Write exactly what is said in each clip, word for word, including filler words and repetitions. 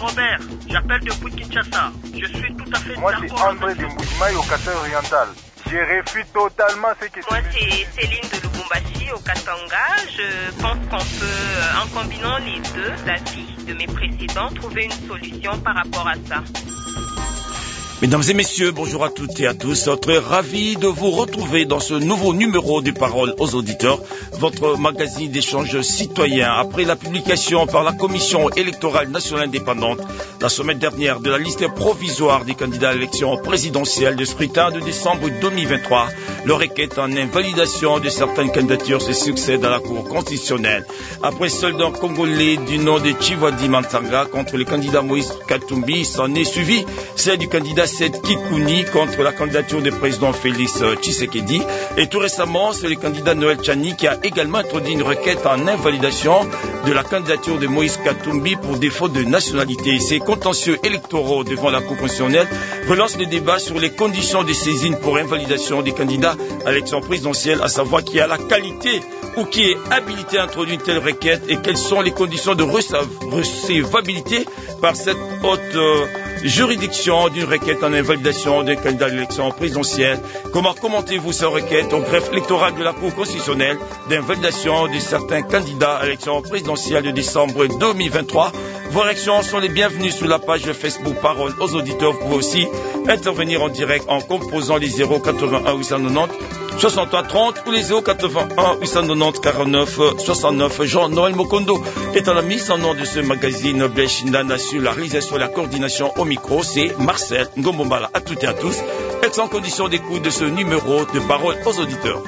Robert, j'appelle depuis Kinshasa. Je suis tout à fait Moi, d'accord. c'est André de Mboujmaï au Kassai oriental. Je refuse totalement ce que Moi, c'est Céline de Lubumbashi au Katanga. Je pense qu'on peut, en combinant les deux avis de mes précédents, trouver une solution par rapport à ça. Mesdames et messieurs, bonjour à toutes et à tous. Très ravi de vous retrouver dans ce nouveau numéro des Paroles aux auditeurs, votre magazine d'échange citoyen. Après la publication par la Commission électorale nationale indépendante la semaine dernière de la liste provisoire des candidats à l'élection présidentielle de scrutin de décembre deux mille vingt-trois, le requête en invalidation de certaines candidatures se succède à la Cour constitutionnelle. Après soldat congolais du nom de Chivadi Mantanga contre le candidat Moïse Katumbi, s'en est suivi celle du candidat Seth Kikouni contre la candidature du président Félix Tshisekedi. Et tout récemment, c'est le candidat Noël Tchani qui a également introduit une requête en invalidation de la candidature de Moïse Katumbi pour défaut de nationalité. Ces contentieux électoraux devant la Cour constitutionnelle relancent le débat sur les conditions de saisine pour invalidation des candidats à l'élection présidentielle, à savoir qui a la qualité ou qui est habilité à introduire une telle requête et quelles sont les conditions de recevabilité par cette haute euh, juridiction d'une requête en invalidation d'un candidat à l'élection présidentielle. Comment commentez-vous cette requête au greffe électoral de la Cour constitutionnelle d'invalidation de certains candidats à l'élection présidentielle de décembre deux mille vingt-trois? Vos réactions sont les bienvenues sur la page Facebook Parole aux auditeurs. Vous pouvez aussi intervenir en direct en composant les zéro quatre-vingt-un huit cent quatre-vingt-dix soixante-trois trente ou les zéro quatre-vingt-un huit cent quatre-vingt-dix quarante-neuf soixante-neuf. Jean-Noël Mokondo est à la mise en nom de ce magazine. Blechindana sur la réalisation et la coordination au micro. C'est Marcel Ngombombala. À toutes et à tous. Excellente condition d'écoute de ce numéro de Parole aux auditeurs.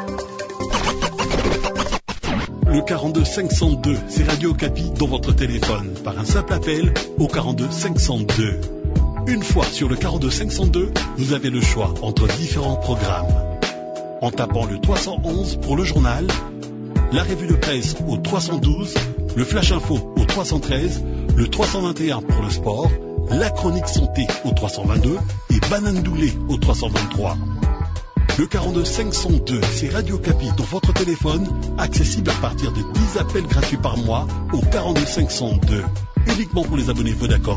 Le quarante-deux cinq cent deux, c'est Radio Okapi dans votre téléphone par un simple appel au quarante-deux cinq cent deux. Une fois sur le quarante-deux cinq cent deux, vous avez le choix entre différents programmes. En tapant le trois cent onze pour le journal, la revue de presse au trois cent douze, le flash info au trois cent treize, le trois cent vingt et un pour le sport, la chronique santé au trois cent vingt-deux et Banane Doulé au trois cent vingt-trois. Le quarante-deux cinq cent deux, c'est Radio Okapi dans votre téléphone, accessible à partir de dix appels gratuits par mois au quarante-deux cinq cent deux, uniquement pour les abonnés Vodacom.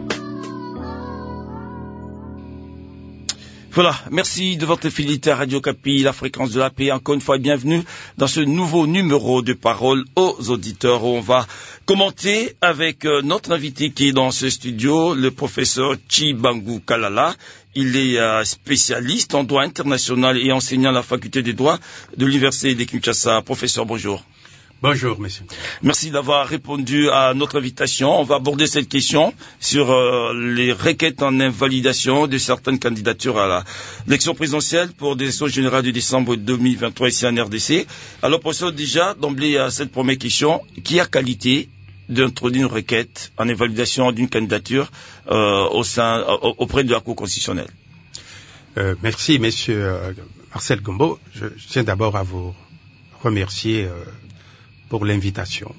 Voilà, merci de votre fidélité à Radio Okapi, la fréquence de la paix. Encore une fois, bienvenue dans ce nouveau numéro de Parole aux auditeurs où on va commenter avec euh, notre invité qui est dans ce studio, le professeur Chibangu Kalala. Il est euh, spécialiste en droit international et enseignant à la faculté des droits de l'Université de Kinshasa. Professeur, bonjour. Bonjour, monsieur. Merci d'avoir répondu à notre invitation. On va aborder cette question sur euh, les requêtes en invalidation de certaines candidatures à l'élection présidentielle pour des élections générales de décembre deux mille vingt-trois ici en R D C. Alors, professeur, déjà, d'emblée à cette première question, qui a qualité d'introduire une requête en invalidation d'une candidature euh, au sein, euh, auprès de la Cour constitutionnelle? euh, Merci, monsieur euh, Marcel Gombo. Je, je tiens d'abord à vous remercier euh, pour l'invitation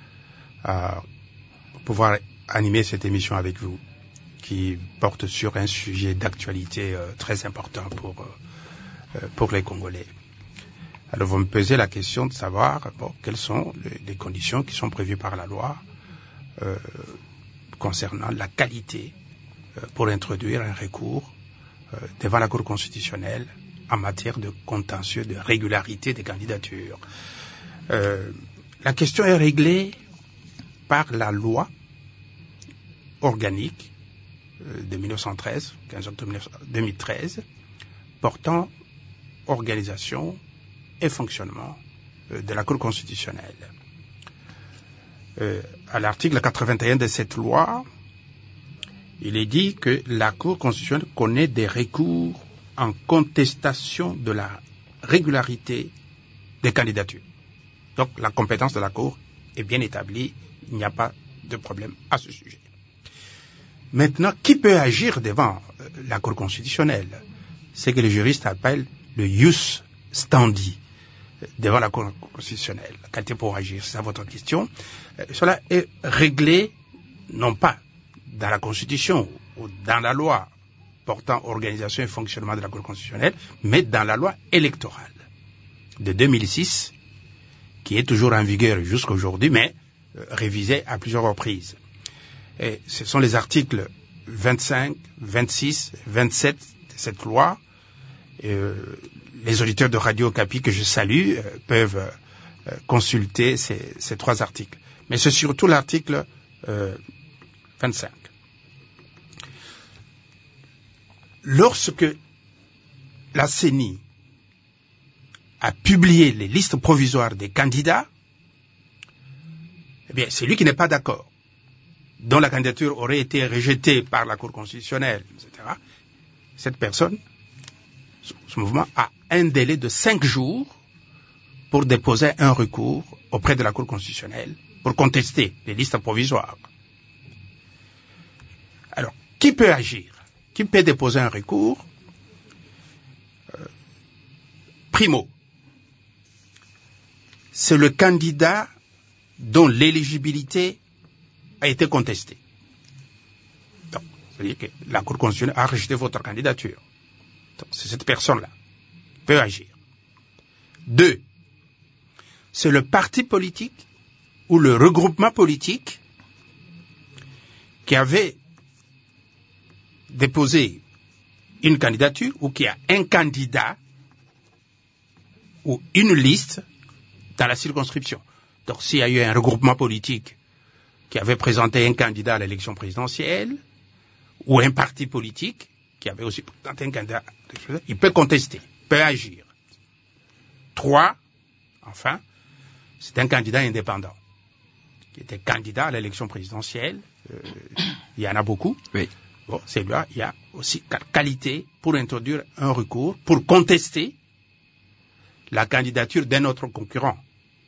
à pouvoir animer cette émission avec vous, qui porte sur un sujet d'actualité euh, très important pour, euh, pour les Congolais. Alors vous me posez la question de savoir bon, quelles sont les, les conditions qui sont prévues par la loi euh, concernant la qualité euh, pour introduire un recours euh, devant la Cour constitutionnelle en matière de contentieux de régularité des candidatures. Euh, La question est réglée par la loi organique de mille neuf cent treize, quinze octobre deux mille treize, portant organisation et fonctionnement de la Cour constitutionnelle. Euh, à l'article quatre-vingt-un de cette loi, il est dit que la Cour constitutionnelle connaît des recours en contestation de la régularité des candidatures. Donc, la compétence de la Cour est bien établie. Il n'y a pas de problème à ce sujet. Maintenant, qui peut agir devant la Cour constitutionnelle? C'est que les juristes appellent le ius standi devant la Cour constitutionnelle. La qualité pour agir, c'est ça votre question. Cela est réglé, non pas dans la Constitution ou dans la loi portant organisation et fonctionnement de la Cour constitutionnelle, mais dans la loi électorale de deux mille six, qui est toujours en vigueur jusqu'à aujourd'hui, mais euh, révisée à plusieurs reprises. Et ce sont les articles vingt-cinq, vingt-six, vingt-sept de cette loi. Et, euh, les auditeurs de Radio Okapi que je salue euh, peuvent euh, consulter ces, ces trois articles. Mais c'est surtout l'article euh, vingt-cinq. Lorsque la C E N I a publié les listes provisoires des candidats, eh bien, c'est lui qui n'est pas d'accord, dont la candidature aurait été rejetée par la Cour constitutionnelle, et cetera. Cette personne, ce mouvement, a un délai de cinq jours pour déposer un recours auprès de la Cour constitutionnelle pour contester les listes provisoires. Alors, qui peut agir? Qui peut déposer un recours? euh, Primo, c'est le candidat dont l'éligibilité a été contestée. Donc, c'est-à-dire que la Cour constitutionnelle a rejeté votre candidature. Donc, c'est cette personne-là qui peut agir. Deux, c'est le parti politique ou le regroupement politique qui avait déposé une candidature ou qui a un candidat ou une liste dans la circonscription. Donc, s'il y a eu un regroupement politique qui avait présenté un candidat à l'élection présidentielle ou un parti politique qui avait aussi présenté un candidat, il peut contester, peut agir. Trois, enfin, c'est un candidat indépendant qui était candidat à l'élection présidentielle. Euh, il y en a beaucoup. Oui. Bon, c'est là, il y a aussi qualité pour introduire un recours, pour contester la candidature d'un autre concurrent.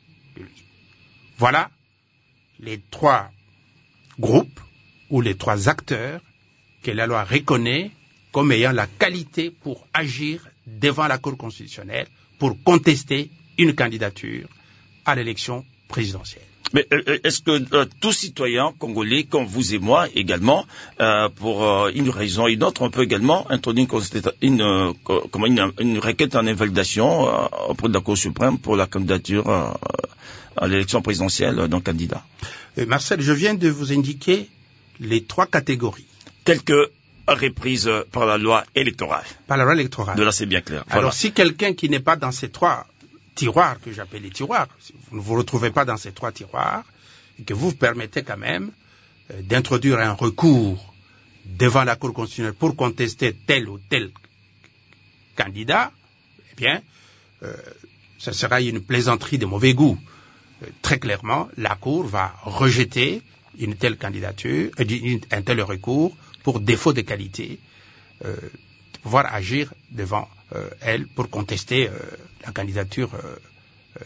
Voilà les trois groupes ou les trois acteurs que la loi reconnaît comme ayant la qualité pour agir devant la Cour constitutionnelle pour contester une candidature à l'élection présidentielle. Mais euh, est-ce que euh, tout citoyen congolais, comme vous et moi également, euh, pour euh, une raison ou une autre, on peut également introduire une, une, euh, comment, une, une requête en invalidation euh, auprès de la Cour suprême pour la candidature euh, à l'élection présidentielle d'un candidat? euh, Marcel, je viens de vous indiquer les trois catégories. Quelques reprises par la loi électorale. Par la loi électorale. De là, c'est bien clair. Voilà. Alors, si quelqu'un qui n'est pas dans ces trois tiroirs, que j'appelle les tiroirs, si vous ne vous retrouvez pas dans ces trois tiroirs, et que vous vous permettez quand même euh, d'introduire un recours devant la Cour constitutionnelle pour contester tel ou tel candidat, eh bien, euh, ce sera une plaisanterie de mauvais goût. Euh, très clairement, la Cour va rejeter une telle candidature, euh, un tel recours pour défaut de qualité, euh, de pouvoir agir devant euh, elle pour contester euh, la candidature euh,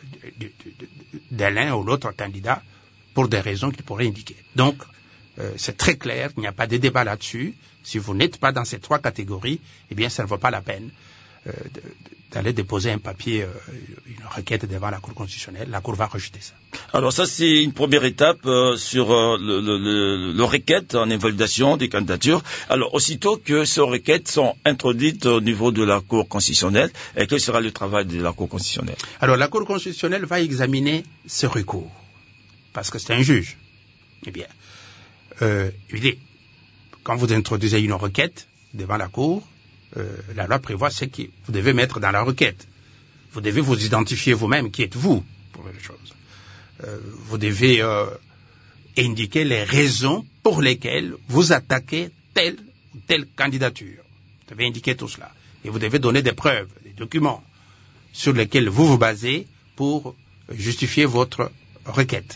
de l'un ou l'autre candidat pour des raisons qu'il pourrait indiquer. Donc, euh, c'est très clair, il n'y a pas de débat là-dessus. Si vous n'êtes pas dans ces trois catégories, eh bien, ça ne vaut pas la peine euh, d'aller déposer un papier, euh, une requête devant la Cour constitutionnelle. La Cour va rejeter ça. Alors ça, c'est une première étape euh, sur euh, le, le, le, le requête en invalidation des candidatures. Alors, aussitôt que ces requêtes sont introduites au niveau de la Cour constitutionnelle, et quel sera le travail de la Cour constitutionnelle? Alors, la Cour constitutionnelle va examiner ce recours, parce que c'est un juge. Eh bien, euh, quand vous introduisez une requête devant la Cour, euh, la loi prévoit ce que vous devez mettre dans la requête. Vous devez vous identifier vous-même, qui êtes-vous, pour les choses. Euh, vous devez euh, indiquer les raisons pour lesquelles vous attaquez telle ou telle candidature. Vous devez indiquer tout cela. Et vous devez donner des preuves, des documents sur lesquels vous vous basez pour justifier votre requête.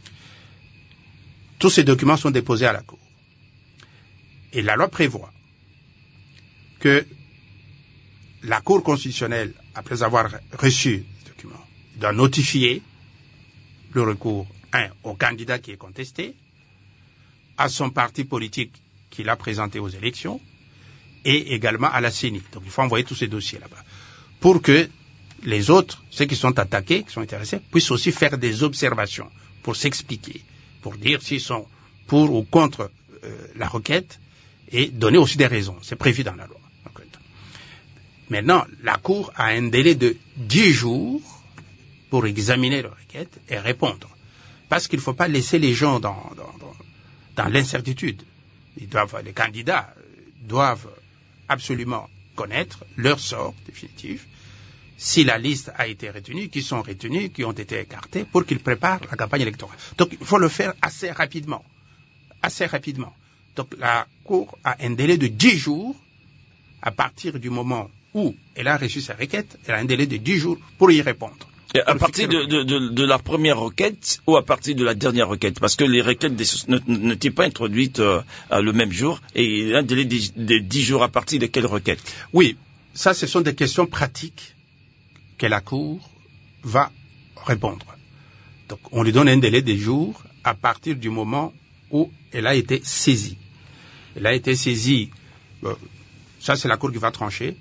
Tous ces documents sont déposés à la Cour. Et la loi prévoit que la Cour constitutionnelle, après avoir reçu ce document, doit notifier le recours, un, au candidat qui est contesté, à son parti politique qui l'a présenté aux élections, et également à la C E N I. Donc il faut envoyer tous ces dossiers là-bas, pour que les autres, ceux qui sont attaqués, qui sont intéressés, puissent aussi faire des observations, pour s'expliquer, pour dire s'ils sont pour ou contre euh, la requête, et donner aussi des raisons. C'est prévu dans la loi. Maintenant, la Cour a un délai de dix jours pour examiner la requête et répondre. Parce qu'il ne faut pas laisser les gens dans, dans, dans, dans l'incertitude. Ils doivent, les candidats doivent absolument connaître leur sort définitif, si la liste a été retenue, qui sont retenus, qui ont été écartés, pour qu'ils préparent la campagne électorale. Donc il faut le faire assez rapidement. Assez rapidement. Donc la Cour a un délai de dix jours à partir du moment où elle a reçu sa requête, elle a un délai de dix jours pour y répondre. Et à partir de, de, de, de la première requête ou à partir de la dernière requête? Parce que les requêtes n'étaient pas introduites euh, le même jour, et un délai de dix jours à partir de quelle requête? Oui, ça ce sont des questions pratiques que la Cour va répondre. Donc on lui donne un délai de jours à partir du moment où elle a été saisie. Elle a été saisie, euh, ça c'est la Cour qui va trancher,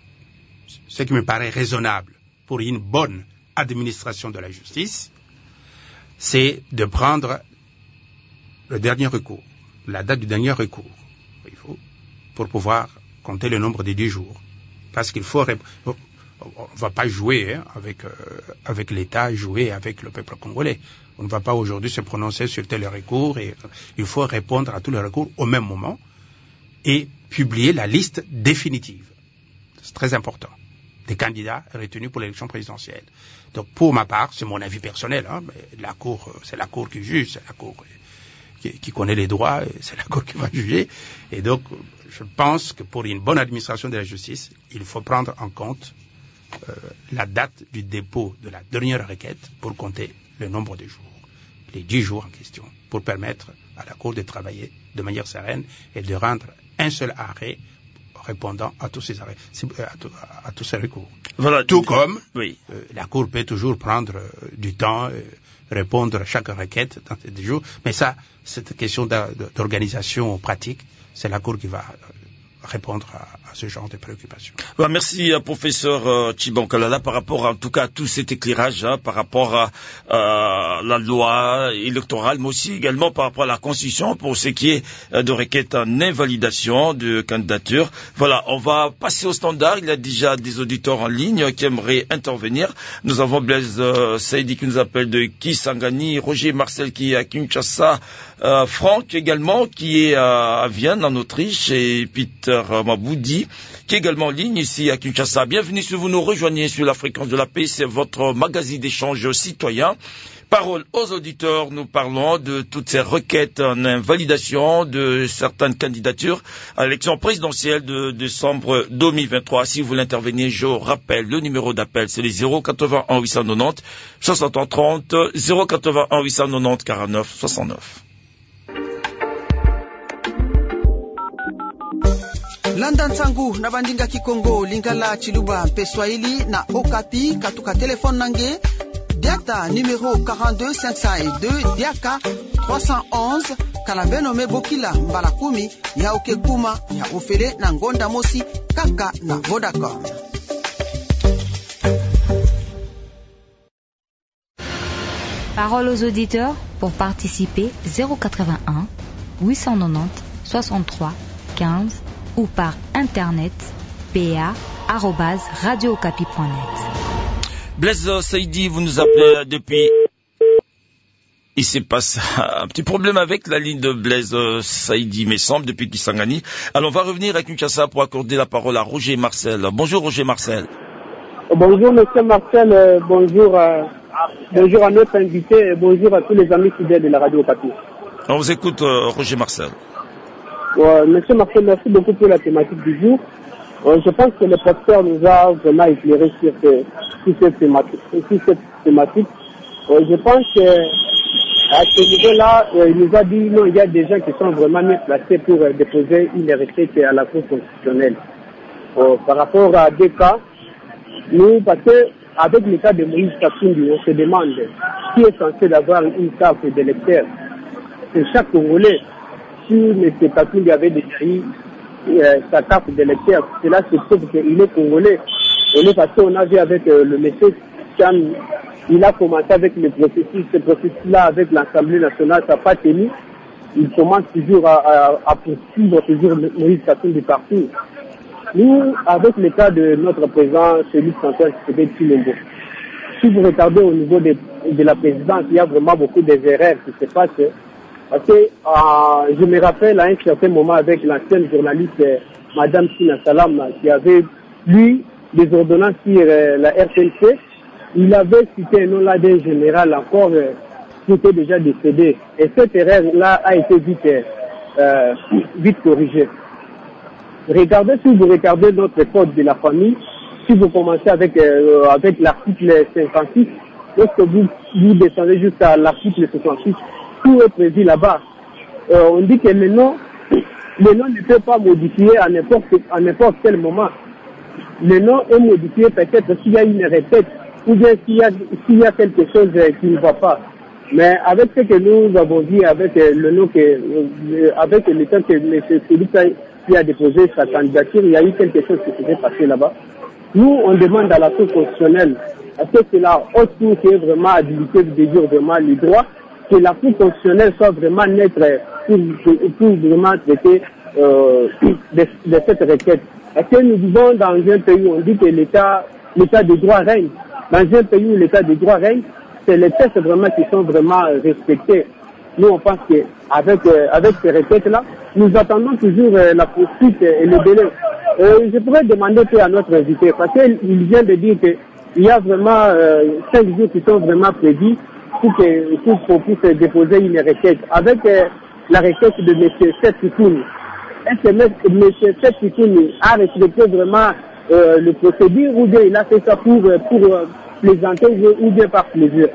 ce qui me paraît raisonnable pour une bonne administration de la justice, c'est de prendre le dernier recours, la date du dernier recours, il faut, pour pouvoir compter le nombre de dix jours. Parce qu'il faut, on ne va pas jouer hein, avec, euh, avec l'État, jouer avec le peuple congolais. On ne va pas aujourd'hui se prononcer sur tel recours, et il faut répondre à tous les recours au même moment et publier la liste définitive. C'est très important. Des candidats retenus pour l'élection présidentielle. Donc, pour ma part, c'est mon avis personnel, hein, mais la Cour, c'est la Cour qui juge, c'est la Cour qui, qui connaît les droits, c'est la Cour qui va juger. Et donc, je pense que pour une bonne administration de la justice, il faut prendre en compte euh, la date du dépôt de la dernière requête pour compter le nombre de jours, les dix jours en question, pour permettre à la Cour de travailler de manière sereine et de rendre un seul arrêt répondant à tous ces arrêts, à, tout, à tous ces recours. Voilà. Tout comme oui. euh, la Cour peut toujours prendre euh, du temps, euh, répondre à chaque requête dans ces jours, mais ça, cette question d'organisation pratique, c'est la Cour qui va euh, répondre à, à ce genre de préoccupations. Bah, merci, euh, professeur euh, Chibankalala, par rapport à, en tout cas à tout cet éclairage, hein, par rapport à euh, la loi électorale, mais aussi également par rapport à la Constitution pour ce qui est euh, de requête en invalidation de candidature. Voilà, on va passer au standard. Il y a déjà des auditeurs en ligne qui aimeraient intervenir. Nous avons Blaise euh, Saïdi qui nous appelle de Kisangani, Roger Marcel qui est à Kinshasa, euh, Franck également qui est à Vienne en Autriche, et Peter Maboudi, qui est également en ligne ici à Kinshasa. Bienvenue si vous nous rejoignez sur la fréquence de la paix, c'est votre magazine d'échange citoyen. Parole aux auditeurs, nous parlons de toutes ces requêtes en invalidation de certaines candidatures à l'élection présidentielle de décembre deux mille vingt-trois. Si vous voulez intervenir, je rappelle, le numéro d'appel, c'est les zéro quatre-vingt-un huit cent quatre-vingt-dix soixante trente, zéro quatre-vingt-un huit cent quatre-vingt-dix quarante-neuf soixante-neuf. Landa Nsangu na bandinga Kikongo lingala Chiluba mpe Swahili na Okapi katuka telefone nange diata numéro quarante-deux cinq cent deux diaka trois cent onze kalambeno mebokila mbala kumi ya okekuma ya ofele na ngonda mosi kaka na Vodacom. Parole aux auditeurs pour participer zéro quatre-vingt-un huit cent quatre-vingt-dix soixante-trois quinze ou par internet pa arobase radio okapi point net. Blaise Saïdi, vous nous appelez depuis... Il s'est passé un petit problème avec la ligne de Blaise Saïdi, mais semble, depuis Kisangani. Alors on va revenir à Kinshasa pour accorder la parole à Roger Marcel. Bonjour Roger Marcel. Bonjour monsieur Marcel, euh, bonjour, euh, bonjour à notre invité et bonjour à tous les amis fidèles de la radio Okapi. On vous écoute euh, Roger Marcel. Euh, Monsieur Marcel, merci beaucoup pour la thématique du jour. Euh, je pense que le pasteur nous a vraiment éclairé sur, ce, sur cette thématique. Sur cette thématique. Euh, je pense qu'à ce niveau-là, euh, il nous a dit non, il y a des gens qui sont vraiment mieux placés pour euh, déposer une requête à la Cour constitutionnelle. Euh, par rapport à des cas, nous, parce que avec le cas de Moïse Katumbi, on se demande qui est censé avoir une carte d'électeur. C'est chaque Congolais. Si M. Katumbi avait déjà eu euh, sa carte d'électeur, cela se prouve qu'il est congolais. On est passé, on a vu avec euh, le monsieur quand il a commencé avec le processus, ce processus-là avec l'Assemblée nationale, ça n'a pas tenu. Il commence toujours à, à, à poursuivre toujours Moïse Katumbi partout. Nous, avec le cas de notre président, celui de Antoine Tshisekedi, si vous regardez au niveau de, de la présidence, il y a vraiment beaucoup d'erreurs qui se passent. Parce que euh, je me rappelle à un certain moment avec l'ancienne journaliste euh, Madame Sina Salam qui avait lu des ordonnances sur euh, la R T N C. Il avait cité un nom là d'un général encore euh, qui était déjà décédé. Et cette erreur-là a été vite, euh, vite corrigée. Regardez, si vous regardez notre code de la famille, si vous commencez avec, euh, avec l'article cinquante-six, lorsque vous, vous descendez jusqu'à l'article soixante-six, tout est prévu là-bas. Euh, on dit que le nom, le nom ne peut pas modifier à n'importe, à n'importe quel moment. Le nom est modifié peut-être s'il y a une répète ou bien s'il y a, s'il y a quelque chose qui ne va pas. Mais avec ce que nous avons dit, avec le nom que, euh, avec le temps que M. Félix qui a déposé sa candidature, il y a eu quelque chose qui s'est passé là-bas. Nous, on demande à la Cour constitutionnelle, est-ce que c'est la haute cour qui est vraiment habilitée de dire vraiment les droits, que la Cour constitutionnelle soit vraiment neutre pour, pour vraiment traiter euh, de, de cette requête. Est-ce que nous vivons dans un pays où on dit que l'État, l'État de droit règne? Dans un pays où l'État de droit règne, c'est les textes vraiment qui sont vraiment respectés. Nous, on pense qu'avec euh, avec ces requêtes-là, nous attendons toujours euh, la poursuite et le délai. Euh, je pourrais demander à notre invité, parce qu'il vient de dire qu'il y a vraiment euh, cinq jours qui sont vraiment prévus pour que pour qu'on puisse déposer une requête. Avec euh, la requête de M. Seth-Sikouni, est-ce que M. Seth-Sikouni a respecté vraiment euh, le procédure ou bien il a fait ça pour, pour euh, plaisanter ou bien par plaisir?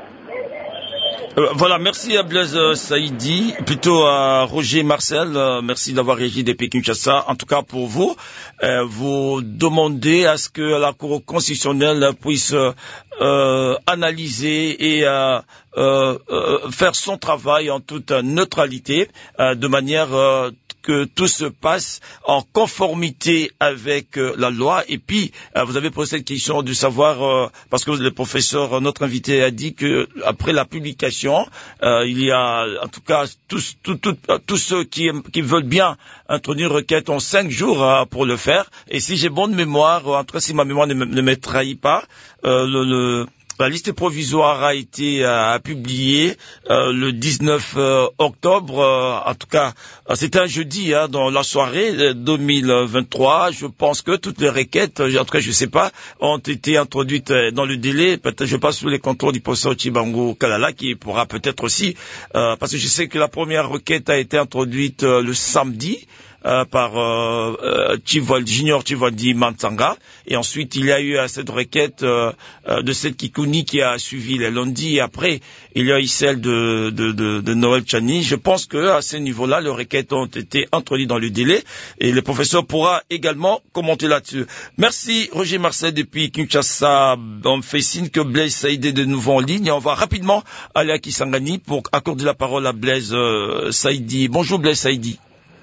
Euh, voilà, merci à Blaise euh, Saïdi, plutôt à Roger Marcel, euh, merci d'avoir réagi depuis Kinshasa. En tout cas pour vous, euh, vous demandez à ce que la Cour constitutionnelle puisse euh, analyser et euh, euh, euh, faire son travail en toute neutralité, euh, de manière euh, que tout se passe en conformité avec euh, la loi. Et puis, euh, vous avez posé cette question de savoir, euh, parce que le professeur, notre invité, a dit que après la publication, euh, il y a, en tout cas, tous, tous, tous, tous ceux qui, qui veulent bien introduire une requête ont cinq jours euh, pour le faire. Et si j'ai bonne mémoire, en tout cas, si ma mémoire ne me, ne me trahit pas, euh, le, le la liste provisoire a été euh, publiée euh, le dix-neuf euh, octobre. Euh, en tout cas, euh, c'était un jeudi hein, dans la soirée euh, deux mille vingt-trois. Je pense que toutes les requêtes, euh, en tout cas, je ne sais pas, ont été introduites euh, dans le délai. Peut-être, je passe sous les contrôles du professeur Chibango Kalala, qui pourra peut-être aussi, euh, parce que je sais que la première requête a été introduite euh, le samedi. Euh, par euh, euh, Chivoldi, Junior Chivoldi Mansanga, et ensuite il y a eu euh, cette requête euh, euh, de cette Kikouni qui a suivi le lundi, et après il y a eu celle de, de, de, de Noël Chani. Je pense que à ce niveau-là, les requêtes ont été introduites dans le délai, et le professeur pourra également commenter là-dessus. Merci Roger Marcel depuis Kinshasa. On fait signe que Blaise Saïdi est de nouveau en ligne, et on va rapidement aller à Kisangani pour accorder la parole à Blaise euh, Saïdi. Bonjour Blaise Saïdi.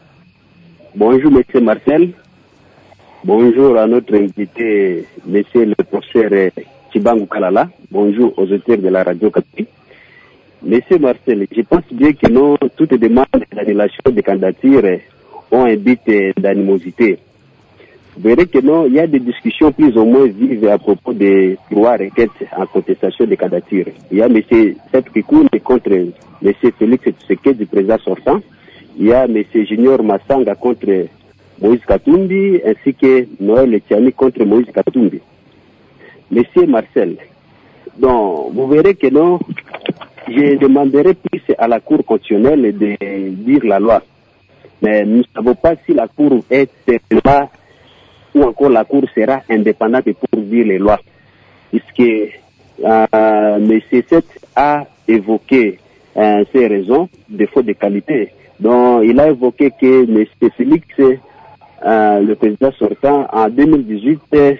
Bonjour, Monsieur Marcel. Bonjour à notre invité, Monsieur le professeur Chibango Kalala. Bonjour aux auditeurs de la radio Kapi. Monsieur Marcel, je pense bien que nous, toutes les demandes d'annulation de candidature ont un but d'animosité. Vous verrez que non, il y a des discussions plus ou moins vives à propos de trois requêtes en contestation de candidature. Il y a M. Seth-Sikouni contre M. Félix Tshisekedi, du président sortant. Il y a M. Junior Massanga contre Moïse Katumbi, ainsi que Noël Etiani contre Moïse Katumbi. Monsieur Marcel, donc, vous verrez que non, je demanderai plus à la Cour constitutionnelle de dire la loi. Mais nous ne savons pas si la Cour est là ou encore la Cour sera indépendante pour dire les lois. Puisque euh, M. Seth a évoqué euh, ces raisons, défaut de qualité. Donc, il a évoqué que M. Félix, euh, le président sortant, en deux mille dix-huit, euh,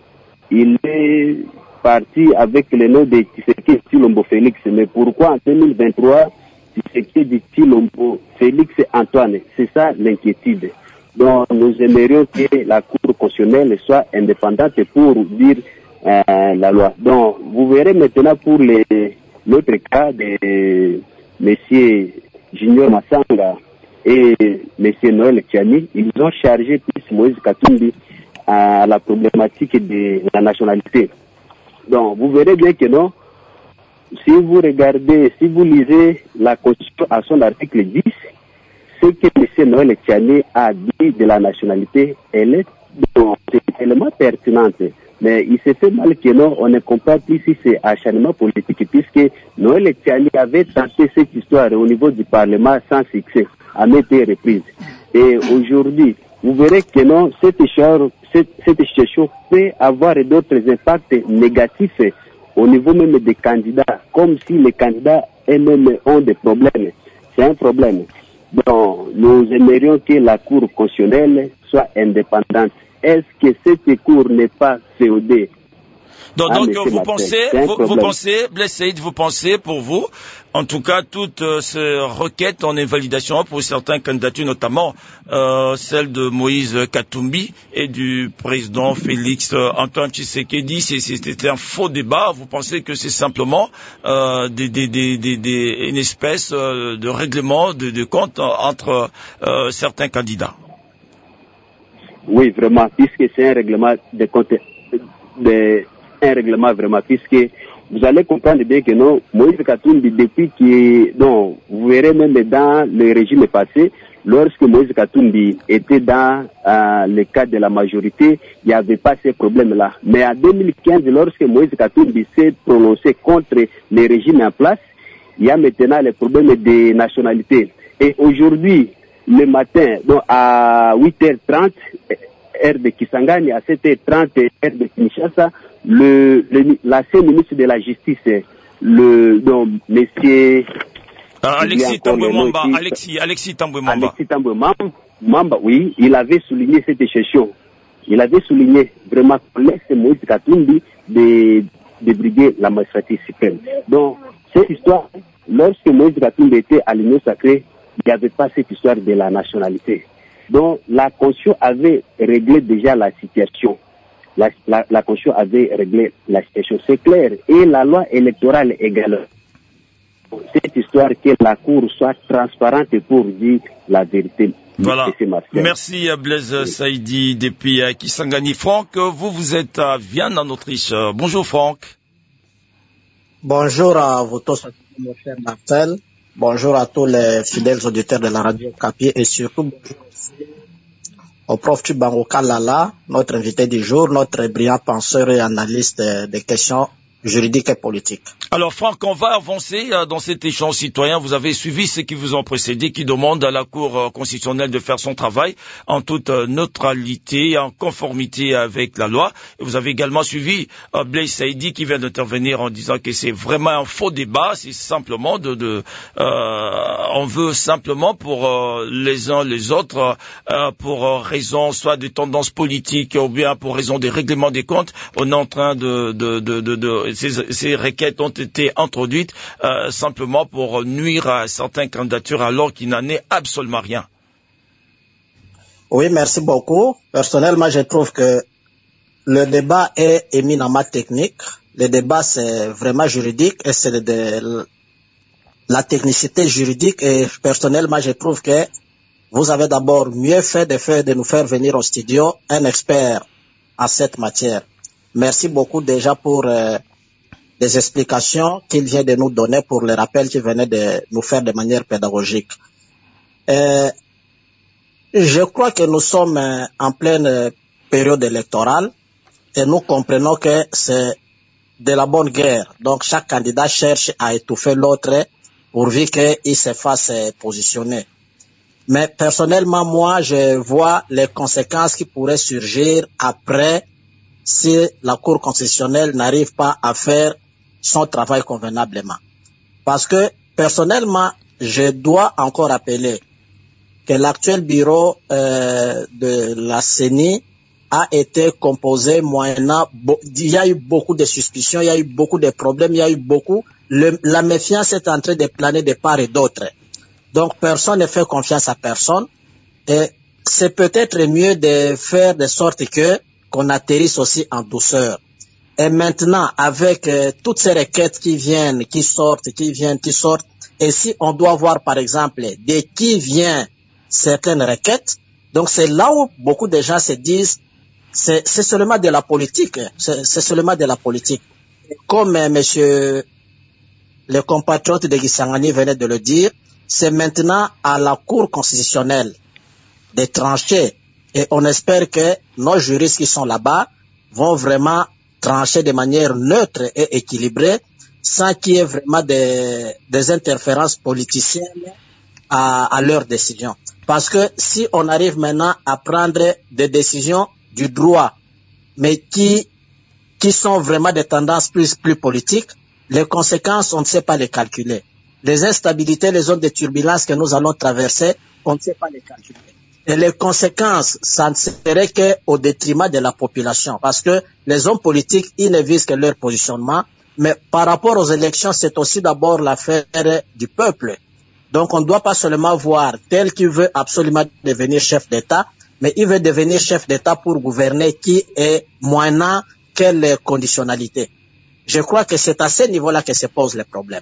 il est parti avec le nom de Tshisekedi Tshilombo Félix. Mais pourquoi en deux mille vingt-trois, Tshisekedi Tshilombo Félix Antoine? C'est ça l'inquiétude. Donc, nous aimerions que la Cour constitutionnelle soit indépendante pour dire euh, la loi. Donc, vous verrez maintenant pour l'autre cas de M. Junior Massanga et M. Noël Etiani, ils ont chargé plus Moïse Katumbi à la problématique de la nationalité. Donc, vous verrez bien que non, si vous regardez, si vous lisez la Constitution à son article dix, ce que M. Noël Tiani a dit de la nationalité, elle est, bon, c'est tellement pertinente. Mais il s'est fait mal que non, on ne comprend plus si c'est acharnement politique, puisque Noël Tiani avait tenté cette histoire au niveau du Parlement sans succès, à maintes reprises. Et aujourd'hui, vous verrez que non, cette situation, cette, cette situation peut avoir d'autres impacts négatifs au niveau même des candidats, comme si les candidats eux-mêmes ont des problèmes. C'est un problème. Donc, nous aimerions que la Cour constitutionnelle soit indépendante. Est-ce que cette Cour n'est pas féodée? Donc, donc vous, pensez, vous, vous pensez, Blaise Saïd, vous pensez, pour vous, en tout cas, toutes euh, ces requêtes en invalidation pour certaines candidatures, notamment euh, celle de Moïse Katumbi et du président Félix euh, Antoine Tshisekedi, c'était un faux débat. Vous pensez que c'est simplement euh, des, des, des, des, des, une espèce euh, de règlement de, de compte entre euh, certains candidats? Oui, vraiment, puisque c'est un règlement de compte, de, un règlement vraiment, puisque vous allez comprendre bien que non, Moïse Katumbi, depuis que, non, vous verrez même dans le régime passé, lorsque Moïse Katumbi était dans euh, le cadre de la majorité, il n'y avait pas ces problèmes-là. Mais en deux mille quinze, lorsque Moïse Katumbi s'est prononcé contre les régimes en place, il y a maintenant les problèmes de nationalité. Et aujourd'hui, le matin, donc à huit heures trente, heure de Kisangani, à sept heures trente, heure de Kinshasa, le, le, l'ancien ministre de la Justice, le, donc, monsieur... Ah, Alexis Tambwe Mwamba, Alexis, Alexis Tambwe Mwamba. Alexis Tambwe Mwamba, oui, il avait souligné cette exception. Il avait souligné vraiment qu'on laisse Moïse Katumbi de, de briguer la magistrature suprême. Donc, cette histoire, lorsque Moïse Katumbi était à l'Union sacrée, il n'y avait pas cette histoire de la nationalité. Donc, la Constitution avait réglé déjà la situation. La, la, la Constitution avait réglé la situation, c'est clair. Et la loi électorale également. Cette histoire que la Cour soit transparente pour dire la vérité. Voilà. Merci Blaise Saïdi depuis Kisangani. Franck, vous, vous êtes à Vienne en Autriche. Bonjour Franck. Bonjour à vous tous, mon cher Marcel. Bonjour à tous les fidèles auditeurs de la radio Okapi et surtout bonjour aussi au prof Tshibangu Kalala, notre invité du jour, notre brillant penseur et analyste des questions juridiques et politiques. Alors Franck, on va avancer dans cet échange citoyen. Vous avez suivi ceux qui vous ont précédé, qui demandent à la Cour constitutionnelle de faire son travail en toute neutralité, en conformité avec la loi. Et vous avez également suivi euh, Blaise Saïdi qui vient d'intervenir en disant que c'est vraiment un faux débat. C'est simplement de, de euh, on veut simplement pour euh, les uns les autres, euh, pour euh, raison soit de tendances politiques ou bien pour raison des règlements des comptes, on est en train de, de, de, de, de ces, ces requêtes ont été introduites euh, simplement pour nuire à certaines candidatures alors qu'il n'en est absolument rien. Oui, merci beaucoup. Personnellement, je trouve que le débat est éminemment technique. Le débat, c'est vraiment juridique et c'est de la technicité juridique. Et personnellement, je trouve que vous avez d'abord mieux fait de, faire, de nous faire venir au studio un expert en cette matière. Merci beaucoup déjà pour euh, des explications qu'il vient de nous donner, pour les rappels qu'il venait de nous faire de manière pédagogique. Euh, je crois que nous sommes en pleine période électorale et nous comprenons que c'est de la bonne guerre. Donc chaque candidat cherche à étouffer l'autre pourvu qu'il se fasse positionner. Mais personnellement, moi, je vois les conséquences qui pourraient surgir après si la Cour constitutionnelle n'arrive pas à faire son travail convenablement. Parce que, personnellement, je dois encore rappeler que l'actuel bureau euh, de la C E N I a été composé moyennant, il y a eu beaucoup de suspicions, il y a eu beaucoup de problèmes, il y a eu beaucoup, le, la méfiance est en train de planer de part et d'autre. Donc, personne ne fait confiance à personne et c'est peut-être mieux de faire de sorte que qu'on atterrisse aussi en douceur. Et maintenant, avec euh, toutes ces requêtes qui viennent, qui sortent, qui viennent, qui sortent, et si on doit voir, par exemple, de qui vient certaines requêtes, donc c'est là où beaucoup de gens se disent, c'est, c'est seulement de la politique, c'est, c'est seulement de la politique. Comme euh, monsieur les compatriotes de Gisangani venaient de le dire, c'est maintenant à la Cour constitutionnelle de trancher. Et on espère que nos juristes qui sont là-bas vont vraiment trancher de manière neutre et équilibrée, sans qu'il y ait vraiment des, des interférences politiciennes à, à leurs décisions. Parce que si on arrive maintenant à prendre des décisions du droit, mais qui, qui sont vraiment des tendances plus, plus politiques, les conséquences, on ne sait pas les calculer. Les instabilités, les zones de turbulence que nous allons traverser, on ne sait pas les calculer. Et les conséquences, ça ne serait qu'au détriment de la population. Parce que les hommes politiques, ils ne visent que leur positionnement. Mais par rapport aux élections, c'est aussi d'abord l'affaire du peuple. Donc on ne doit pas seulement voir tel qui veut absolument devenir chef d'État, mais il veut devenir chef d'État pour gouverner qui est moyennant quelle conditionnalité. Je crois que c'est à ce niveau-là que se posent les problèmes.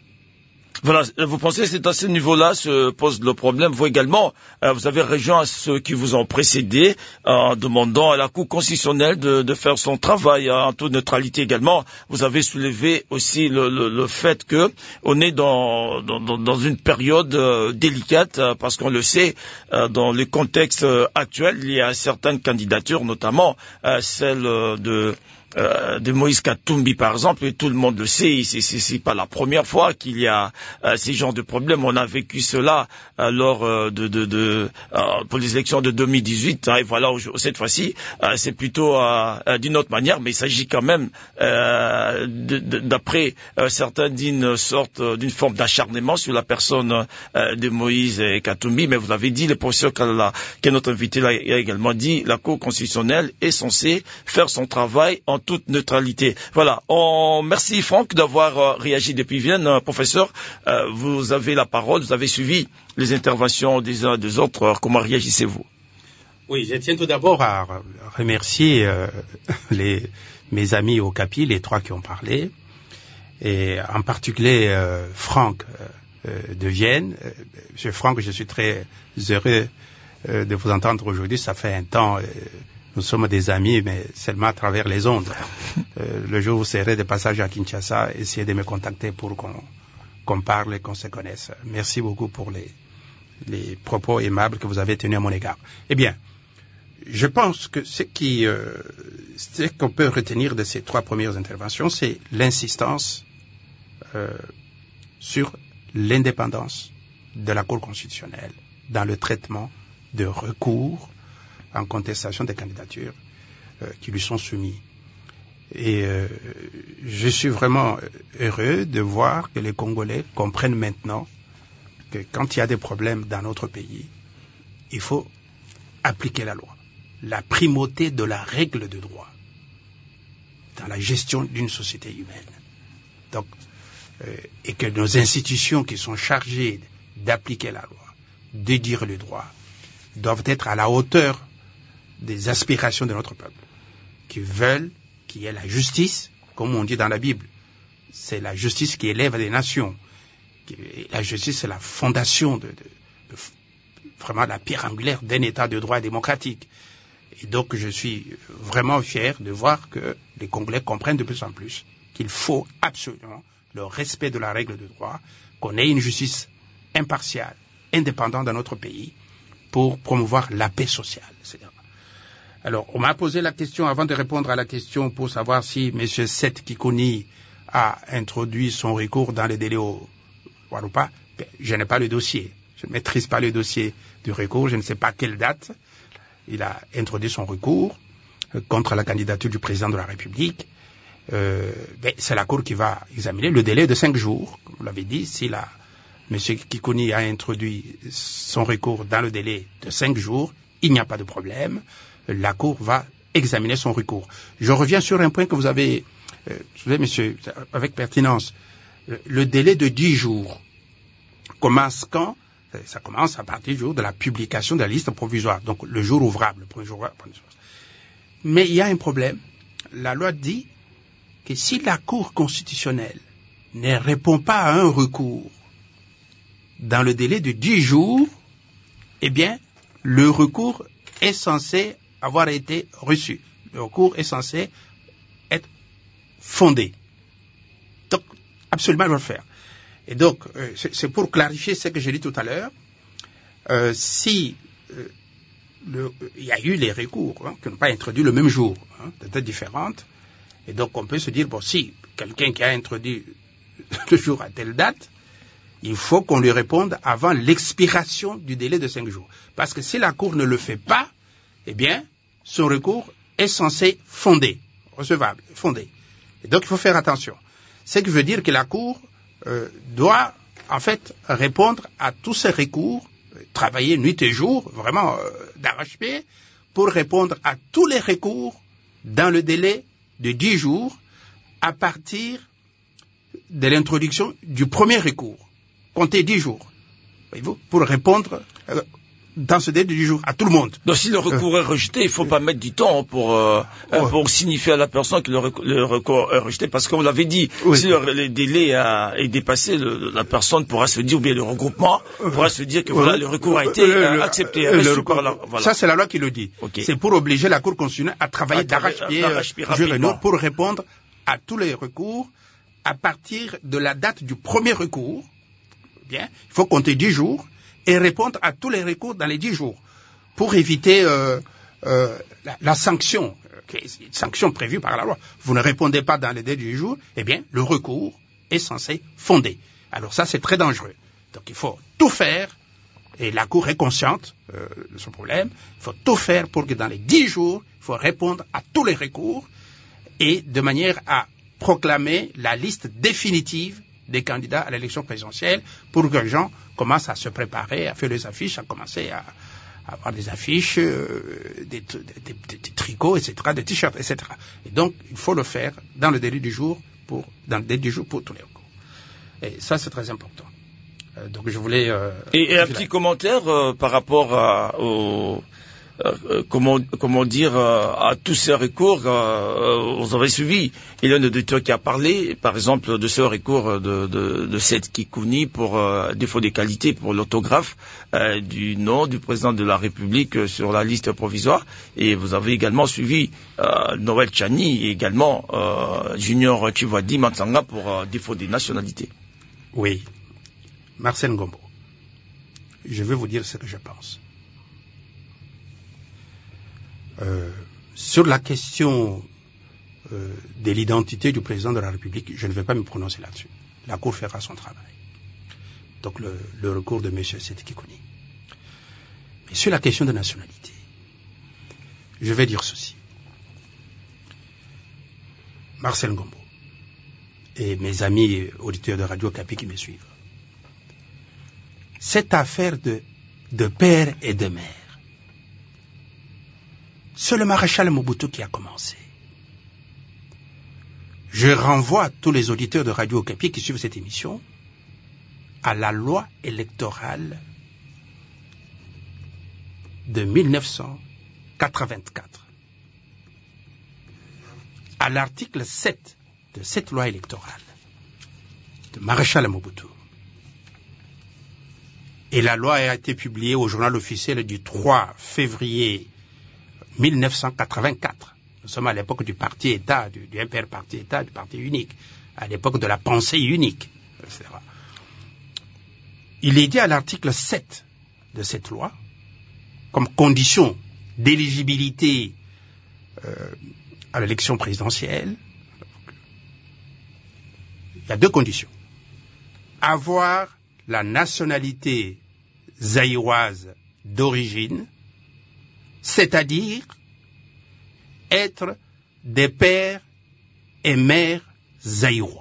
Voilà, vous pensez que c'est à ce niveau-là se pose le problème. Vous également, euh, vous avez rejoint ceux qui vous ont précédé en demandant à la Cour constitutionnelle de, de faire son travail en toute neutralité également. Vous avez soulevé aussi le, le, le fait que on est dans, dans, dans une période euh, délicate euh, parce qu'on le sait, euh, dans le contexte euh, actuel, il y a certaines candidatures, notamment euh, celle euh, de Euh, de Moïse Katumbi par exemple, et tout le monde le sait, c'est, c'est, c'est pas la première fois qu'il y a euh, ces genres de problèmes. On a vécu cela euh, lors euh, de, de, de euh, pour les élections de deux mille dix-huit, hein, et voilà, cette fois-ci, euh, c'est plutôt euh, d'une autre manière, mais il s'agit quand même, euh, de, de, d'après euh, certains, d'une sorte, d'une forme d'acharnement sur la personne euh, de Moïse Katumbi. Mais vous l'avez dit, le professeur Kalala, qui est notre invité, l'a également dit, la Cour constitutionnelle est censée faire son travail en toute neutralité. Voilà. On... Merci Franck d'avoir euh, réagi depuis Vienne. Euh, professeur, euh, vous avez la parole, vous avez suivi les interventions des uns et des autres. Alors, comment réagissez-vous? Oui, je tiens tout d'abord à remercier euh, les, mes amis au Capi, les trois qui ont parlé, et en particulier euh, Franck euh, de Vienne. Euh, Monsieur Franck, je suis très heureux euh, de vous entendre aujourd'hui. Ça fait un temps... Euh, Nous sommes des amis, mais seulement à travers les ondes. Euh, le jour où vous serez de passage à Kinshasa, essayez de me contacter pour qu'on, qu'on parle et qu'on se connaisse. Merci beaucoup pour les, les propos aimables que vous avez tenus à mon égard. Eh bien, je pense que ce qui, euh, ce qu'on peut retenir de ces trois premières interventions, c'est l'insistance euh, sur l'indépendance de la Cour constitutionnelle dans le traitement de recours en contestation des candidatures euh, qui lui sont soumis. Et euh, je suis vraiment heureux de voir que les Congolais comprennent maintenant que quand il y a des problèmes dans notre pays, il faut appliquer la loi. La primauté de la règle de droit dans la gestion d'une société humaine. Donc, euh, et que nos institutions qui sont chargées d'appliquer la loi, de dire le droit, doivent être à la hauteur des aspirations de notre peuple, qui veulent qu'il y ait la justice, comme on dit dans la Bible. C'est la justice qui élève les nations. La justice, c'est la fondation de, de, de vraiment la pierre angulaire d'un État de droit démocratique. Et donc, je suis vraiment fier de voir que les Congolais comprennent de plus en plus qu'il faut absolument le respect de la règle de droit, qu'on ait une justice impartiale, indépendante dans notre pays, pour promouvoir la paix sociale. C'est-à-dire, alors, on m'a posé la question, avant de répondre à la question pour savoir si M. Seth Kikuni a introduit son recours dans les délais au ou pas. Je n'ai pas le dossier. Je ne maîtrise pas le dossier du recours. Je ne sais pas quelle date il a introduit son recours contre la candidature du président de la République. Euh, ben, c'est la Cour qui va examiner le délai de cinq jours. Vous l'avez dit, si la, M. Kikuni a introduit son recours dans le délai de cinq jours, il n'y a pas de problème. La Cour va examiner son recours. Je reviens sur un point que vous avez, euh, vous savez, monsieur, avec pertinence. Le délai de dix jours commence quand? Ça commence à partir du jour de la publication de la liste provisoire, donc le jour ouvrable. Le premier jour, mais il y a un problème. La loi dit que si la Cour constitutionnelle ne répond pas à un recours dans le délai de dix jours, eh bien, le recours est censé avoir été reçu. Le recours est censé être fondé. Donc, absolument le faire. Et donc, euh, c'est, c'est pour clarifier ce que j'ai dit tout à l'heure. Euh, si euh, le, il y a eu les recours hein, qui n'ont pas introduit le même jour, hein, de dates différentes, et donc on peut se dire, bon, si quelqu'un qui a introduit le jour à telle date, il faut qu'on lui réponde avant l'expiration du délai de cinq jours. Parce que si la Cour ne le fait pas, eh bien, son recours est censé fondé, recevable, fondé. Et donc il faut faire attention. Ce qui veut dire que la Cour euh, doit, en fait, répondre à tous ces recours, travailler nuit et jour, vraiment euh, d'arrache-pied, pour répondre à tous les recours dans le délai de dix jours à partir de l'introduction du premier recours. Comptez dix jours, voyez-vous, pour répondre euh, dans ce délai de dix jours à tout le monde. Donc si le recours euh, est rejeté, il ne faut euh, pas mettre du temps pour, euh, oh, pour signifier à la personne que le, rec- le recours est rejeté, parce qu'on l'avait dit, oui. Si le, le délai a, est dépassé, le, la personne pourra se dire, ou bien le regroupement pourra se dire que voilà, euh, le recours a été euh, accepté. Euh, le recours, la, voilà. Ça, c'est la loi qui le dit. Okay. C'est pour obliger la Cour constitutionnelle à travailler à d'arrache-pied, d'arrache-pied euh, pour répondre à tous les recours à partir de la date du premier recours. Bien, il faut compter dix jours et répondre à tous les recours dans les dix jours pour éviter euh, euh, la, la sanction, euh, une sanction prévue par la loi. Vous ne répondez pas dans les dix jours, eh bien, le recours est censé fonder. Alors ça, c'est très dangereux. Donc il faut tout faire, et la Cour est consciente euh, de ce problème, il faut tout faire pour que dans les dix jours, il faut répondre à tous les recours et de manière à proclamer la liste définitive des candidats à l'élection présidentielle pour que les gens commencent à se préparer, à faire les affiches, à commencer à, à avoir des affiches, euh, des, des, des, des tricots, et cetera, des t-shirts, et cetera. Et donc, il faut le faire dans le délai du jour pour, dans le délai du jour pour tous les recours. Et ça, c'est très important. Euh, donc, je voulais... Euh, et, et un petit commentaire euh, par rapport à, au... Euh, comment, comment dire, euh, à tous ces recours, euh, vous avez suivi. Il y a un auditeur qui a parlé, par exemple, de ce recours de, de, de Seth Kikouni pour euh, défaut de qualité pour l'autographe euh, du nom du président de la République sur la liste provisoire. Et vous avez également suivi euh, Noël Tchani et également euh, Junior Chivadi Matsanga pour euh, défaut de nationalité. Oui. Marcel Ngombo, je vais vous dire ce que je pense. Euh, sur la question euh, de l'identité du président de la République, je ne vais pas me prononcer là-dessus. La Cour fera son travail. Donc le, le recours de M. Seth Kikouni. Mais sur la question de nationalité, je vais dire ceci. Marcel Ngombo et mes amis auditeurs de Radio Kapi qui me suivent. Cette affaire de, de père et de mère, c'est le maréchal Mobutu qui a commencé. Je renvoie tous les auditeurs de Radio Okapi qui suivent cette émission à la loi électorale de mille neuf cent quatre-vingt-quatre. À l'article sept de cette loi électorale de maréchal Mobutu. Et la loi a été publiée au journal officiel du trois février mille neuf cent quatre-vingt-quatre. Nous sommes à l'époque du parti-État, du, du impère parti-État, du parti unique, à l'époque de la pensée unique, et cetera. Il est dit à l'article sept de cette loi, comme condition d'éligibilité euh, à l'élection présidentielle, il y a deux conditions. Avoir la nationalité zaïroise d'origine, c'est-à-dire être des pères et mères zaïrois.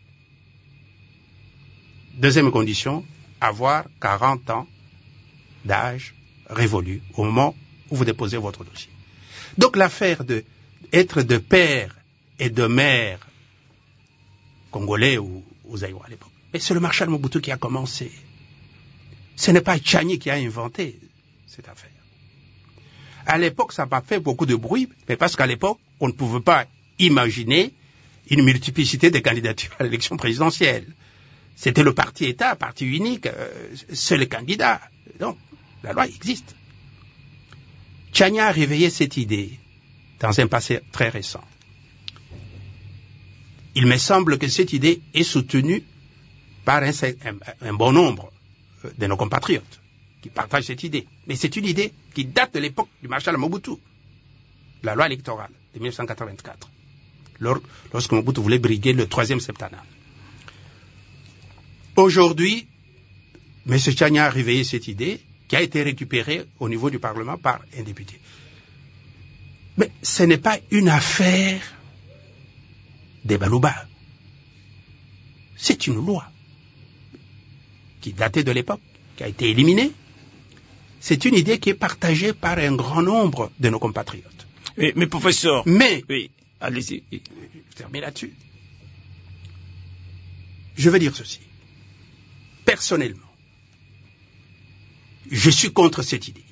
Deuxième condition, avoir quarante ans d'âge révolu au moment où vous déposez votre dossier. Donc l'affaire de être de père et de mère congolais ou, ou zaïrois à l'époque, mais c'est le maréchal Mobutu qui a commencé. Ce n'est pas Tchani qui a inventé cette affaire. À l'époque, ça n'a pas fait beaucoup de bruit, mais parce qu'à l'époque, on ne pouvait pas imaginer une multiplicité de candidatures à l'élection présidentielle. C'était le parti-État, parti unique, euh, seul candidat. Donc, la loi existe. Tchani a réveillé cette idée dans un passé très récent. il me semble que cette idée est soutenue par un, un, un bon nombre de nos compatriotes qui partagent cette idée. Mais c'est une idée qui date de l'époque du maréchal Mobutu, la loi électorale de mille neuf cent quatre-vingt-quatre, lors, lorsque Mobutu voulait briguer le troisième septennat. Aujourd'hui, M. Tchania a réveillé cette idée qui a été récupérée au niveau du Parlement par un député. Mais ce n'est pas une affaire des Balouba. C'est une loi qui datait de l'époque, qui a été éliminée. C'est une idée qui est partagée par un grand nombre de nos compatriotes. Mais, mais professeur... Mais... Oui, allez-y. Je termine là-dessus. Je veux dire ceci. Personnellement, je suis contre cette idée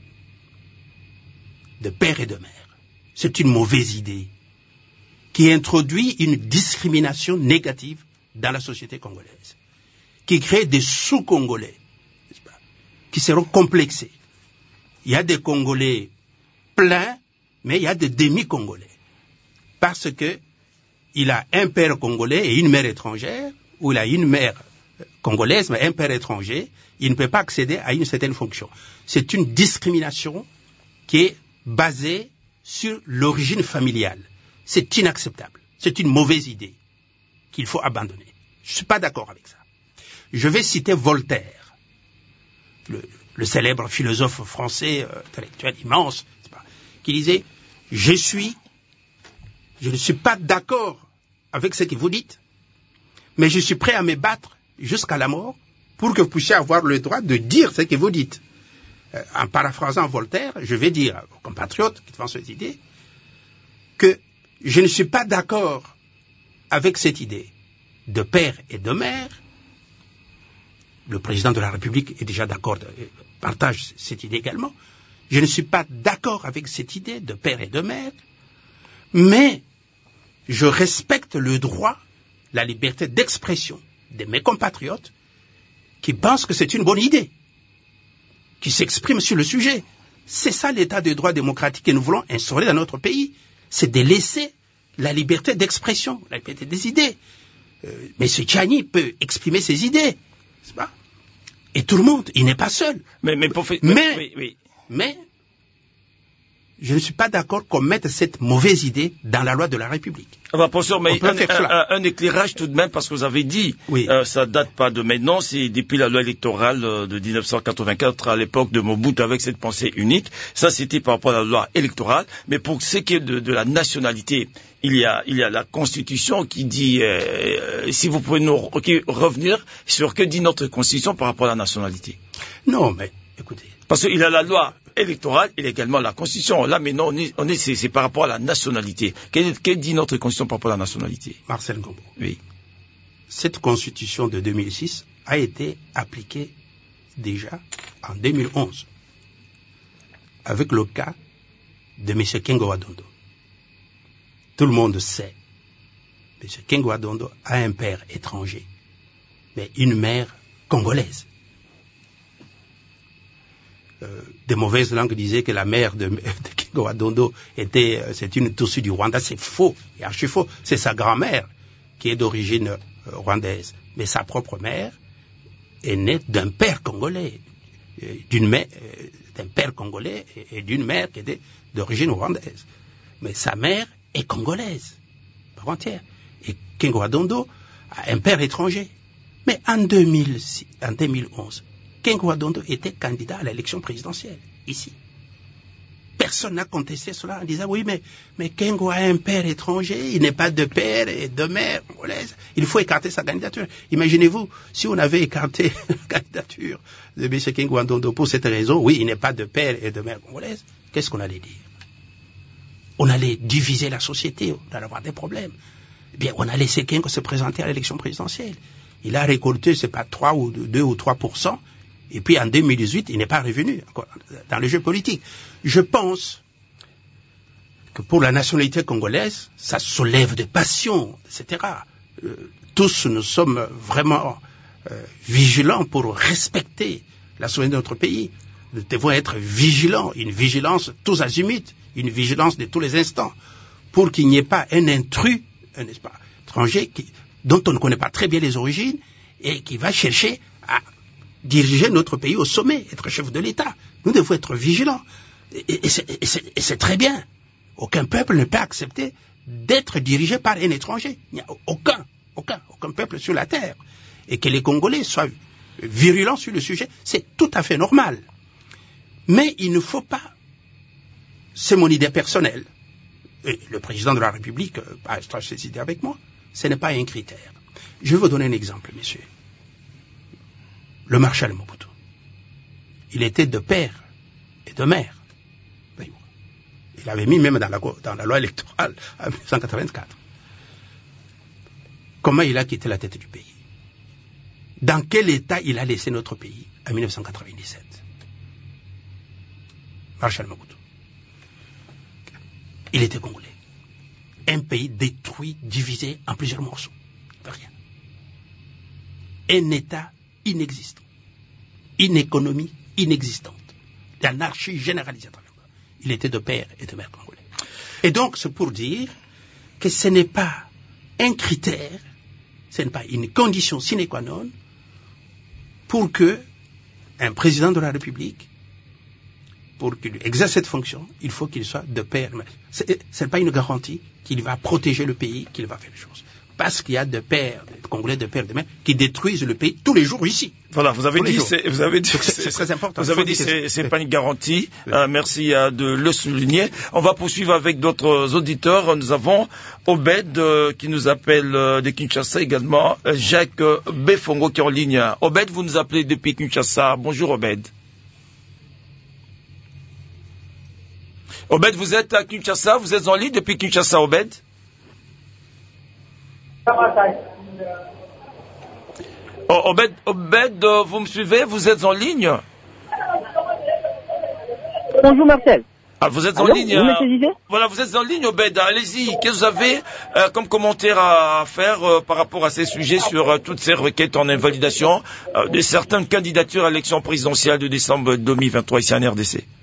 de père et de mère. C'est une mauvaise idée qui introduit une discrimination négative dans la société congolaise, qui crée des sous-Congolais, n'est-ce pas, qui seront complexés. Il y a des Congolais pleins, mais il y a des demi-Congolais. Parce que il a un père congolais et une mère étrangère, ou il a une mère congolaise, mais un père étranger, il ne peut pas accéder à une certaine fonction. C'est une discrimination qui est basée sur l'origine familiale. C'est inacceptable. C'est une mauvaise idée qu'il faut abandonner. Je ne suis pas d'accord avec ça. Je vais citer Voltaire, le, le célèbre philosophe français, euh, intellectuel immense, pas, qui disait « Je suis, je ne suis pas d'accord avec ce que vous dites, mais je suis prêt à me battre jusqu'à la mort pour que vous puissiez avoir le droit de dire ce que vous dites. Euh, » En paraphrasant Voltaire, je vais dire aux compatriotes qui font cette idée que je ne suis pas d'accord avec cette idée de père et de mère. Le président de la République est déjà d'accord, partage cette idée également. Je ne suis pas d'accord avec cette idée de père et de mère, mais je respecte le droit, la liberté d'expression de mes compatriotes qui pensent que c'est une bonne idée, qui s'expriment sur le sujet. C'est ça l'état de droit démocratique que nous voulons instaurer dans notre pays. C'est de laisser la liberté d'expression, la liberté des idées. Euh, M. Tchani peut exprimer ses idées, n'est-ce pas? Et tout le monde, il n'est pas seul. Mais, mais, pour... mais, oui, oui. mais, je ne suis pas d'accord qu'on mette cette mauvaise idée dans la loi de la République. Ah bah, professeur, mais un, un, un éclairage tout de même, parce que vous avez dit, oui. euh, ça date pas de maintenant, c'est depuis la loi électorale euh, de dix-neuf cent quatre-vingt-quatre à l'époque de Mobutu avec cette pensée unique. Ça, c'était par rapport à la loi électorale. Mais pour ce qui est de, de la nationalité, il y a, il y a la Constitution qui dit, euh, si vous pouvez nous revenir sur que dit notre Constitution par rapport à la nationalité. Non, mais écoutez. Parce qu'il y a la loi électorale, il y a également la Constitution. Là, maintenant, on est, on est, c'est, c'est par rapport à la nationalité. Qu'est, qu'est dit notre Constitution par rapport à la nationalité? Marcel Ngombo. Oui. Cette Constitution de deux mille six a été appliquée déjà en deux mille onze, avec le cas de M. Kengo Adondo. Tout le monde sait, M. Kengo Adondo a un père étranger, mais une mère congolaise. Euh, des mauvaises langues disaient que la mère de, de Kengo Adondo était, euh, c'est une Tutsi du Rwanda. C'est faux, et archi faux. C'est sa grand-mère qui est d'origine euh, rwandaise, mais sa propre mère est née d'un père congolais, euh, d'une mère, euh, d'un père congolais et, et d'une mère qui était d'origine rwandaise. Mais sa mère est congolaise, par entière. Et Kengo Adondo a un père étranger. Mais en deux mille six, en deux mille onze, Kengo Adondo était candidat à l'élection présidentielle, ici. Personne n'a contesté cela en disant, oui, mais, mais Kengo a un père étranger, il n'est pas de père et de mère congolaise, il faut écarter sa candidature. Imaginez-vous, si on avait écarté la candidature de M. Kengo Adondo pour cette raison, oui, il n'est pas de père et de mère congolaise, qu'est-ce qu'on allait dire? On allait diviser la société, on allait avoir des problèmes. Eh bien, on a laissé Kengo se présenter à l'élection présidentielle. Il a récolté, c'est pas trois ou deux ou trois pour cent. Et puis en deux mille dix-huit, il n'est pas revenu encore dans le jeu politique. Je pense que pour la nationalité congolaise, ça soulève des passions, et cetera. Euh, tous nous sommes vraiment euh, vigilants pour respecter la souveraineté de notre pays. Nous devons être vigilants, une vigilance tous azimuts, une vigilance de tous les instants, pour qu'il n'y ait pas un intrus, n'est-ce pas? étranger qui, dont on ne connaît pas très bien les origines et qui va chercher à diriger notre pays au sommet, être chef de l'État. Nous devons être vigilants. Et, et, c'est, et, c'est, et c'est très bien. Aucun peuple ne peut accepter d'être dirigé par un étranger. Il n'y a aucun, aucun, aucun peuple sur la terre. Et que les Congolais soient virulents sur le sujet, c'est tout à fait normal. Mais il ne faut pas, c'est mon idée personnelle, et le président de la République a partagé cette idée avec moi, ce n'est pas un critère. Je vais vous donner un exemple, messieurs. Le maréchal Mobutu. Il était de père et de mère. Il avait mis même dans la, dans la loi électorale en mille neuf cent quatre-vingt-quatre. Comment il a quitté la tête du pays? Dans quel état il a laissé notre pays en mille neuf cent quatre-vingt-dix-sept? Maréchal Mobutu. Il était congolais. Un pays détruit, divisé en plusieurs morceaux. Rien. Un état inexistant. Une économie inexistante. L'anarchie généralisée. Il était de père et de mère congolais. Et donc, c'est pour dire que ce n'est pas un critère, ce n'est pas une condition sine qua non pour que un président de la République, pour qu'il exerce cette fonction, il faut qu'il soit de père et mère. Ce n'est pas une garantie qu'il va protéger le pays, qu'il va faire les choses. Parce qu'il y a de pères, des Congolais de pères et de mères, qui détruisent le pays tous les jours ici. Voilà, vous avez dit, c'est, vous avez dit, c'est, c'est très important. Vous avez dit, c'est, c'est pas une garantie. Oui. Euh, merci euh, de le souligner. On va poursuivre avec d'autres auditeurs. Nous avons Obed euh, qui nous appelle euh, de Kinshasa également. Euh, Jacques euh, Befongo qui est en ligne. Obed, vous nous appelez depuis Kinshasa. Bonjour Obed. Obed, vous êtes à Kinshasa. Vous êtes en ligne depuis Kinshasa, Obed. Oh, Obed, Obed, vous me suivez? Vous êtes en ligne? Bonjour Marcel. Ah, vous êtes en Allô, ligne. Vous euh, me voilà, vous êtes en ligne, Obed. Allez-y. Qu'est-ce que vous avez euh, comme commentaire à faire euh, par rapport à ces sujets sur euh, toutes ces requêtes en invalidation euh, de certaines candidatures à l'élection présidentielle de décembre deux mille vingt-trois ici en R D C?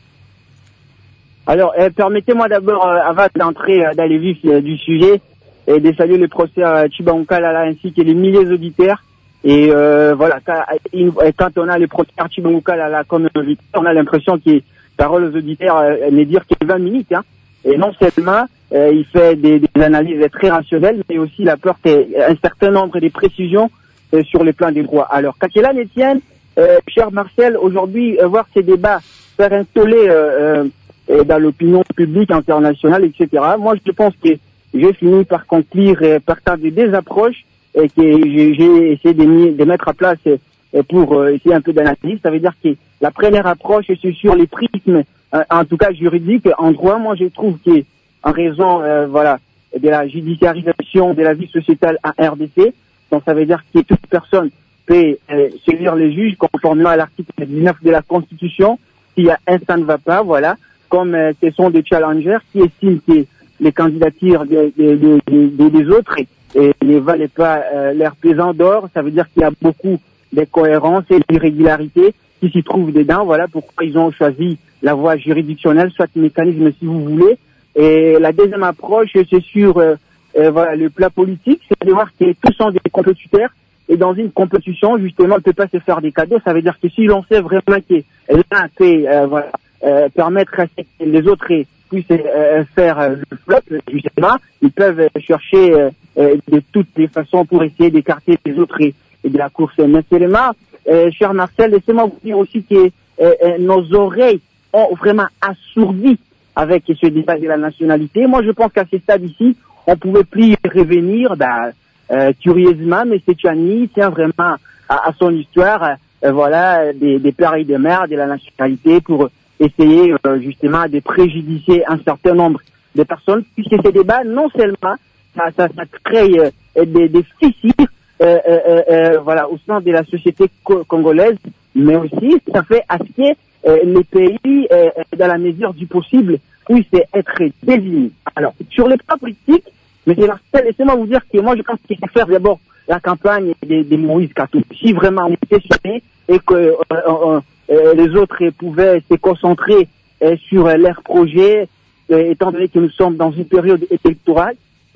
Alors, euh, permettez-moi d'abord, euh, avant d'entrer euh, dans les vifs euh, du sujet, et de saluer le professeur Tshibangou Kalala ainsi que les milliers d'auditeurs. Et euh, voilà, quand, quand on a le professeur Tshibangou Kalala comme invité, on a l'impression qu'il parole aux auditeurs euh, ne dire que vingt minutes. Hein. Et non seulement euh, il fait des, des analyses très rationnelles, mais aussi il apporte un certain nombre de précisions euh, sur le plan des droits. Alors, qu'à cela ne tienne, euh, cher Marcel, aujourd'hui, euh, voir ces débats faire un tollé euh, euh, dans l'opinion publique internationale, et cetera. Moi, je pense que j'ai fini par conclure, euh, partant de des approches euh, que j'ai, j'ai essayé de, de mettre à place euh, pour euh, essayer un peu d'analyse. Ça veut dire que la première approche, c'est sur les prismes, euh, en tout cas juridiques, en droit. Moi, je trouve qu'en raison euh, voilà, de la judiciarisation de la vie sociétale en R D C, donc ça veut dire que toute personne peut euh, saisir les juges conformément à l'article dix-neuf de la Constitution. S'il y a un, ça ne va pas, voilà. Comme euh, ce sont des challengers qui estiment que les candidatures des, des, des, des, des autres et, et ne valaient pas euh, leur pesant d'or. Ça veut dire qu'il y a beaucoup d'incohérences et d'irrégularités qui s'y trouvent dedans. Voilà pourquoi ils ont choisi la voie juridictionnelle, soit le mécanisme si vous voulez. Et la deuxième approche, c'est sur euh, euh, voilà, le plat politique, c'est de voir que tous sont des compétiteurs. Et dans une compétition, justement, on ne peut pas se faire des cadeaux. Ça veut dire que si l'on sait vraiment que l'un peut euh, voilà, euh, permettre à ce que les autres puissent euh, faire euh, le flop, justement, ils peuvent euh, chercher euh, euh, de toutes les façons pour essayer d'écarter les autres et, et de la course. Mais seulement, euh, cher Marcel, laissez-moi vous dire aussi que euh, euh, nos oreilles ont vraiment assourdi avec ce débat de la nationalité. Moi, je pense qu'à ce stade ici, on pouvait plus y revenir. Bah, euh, curieusement, M. Tchani tient vraiment à, à son histoire, euh, voilà, des, des pères et des mères de la nationalité pour essayer euh, justement de préjudicer un certain nombre de personnes, puisque ces débats, non seulement ça, ça, ça crée euh, des, des fissures, euh, euh, euh, voilà, au sein de la société co- congolaise, mais aussi ça fait à ce que euh, les pays, euh, dans la mesure du possible, puissent être désignés. Alors, sur le plan politique, mais laissez-moi vous dire que moi je pense qu'il faut faire d'abord la campagne des, des Moïse Katumbi. Si vraiment on était sonné et que euh, euh, euh, les autres pouvaient se concentrer euh, sur euh, leurs projets, euh, étant donné que nous sommes dans une période électorale,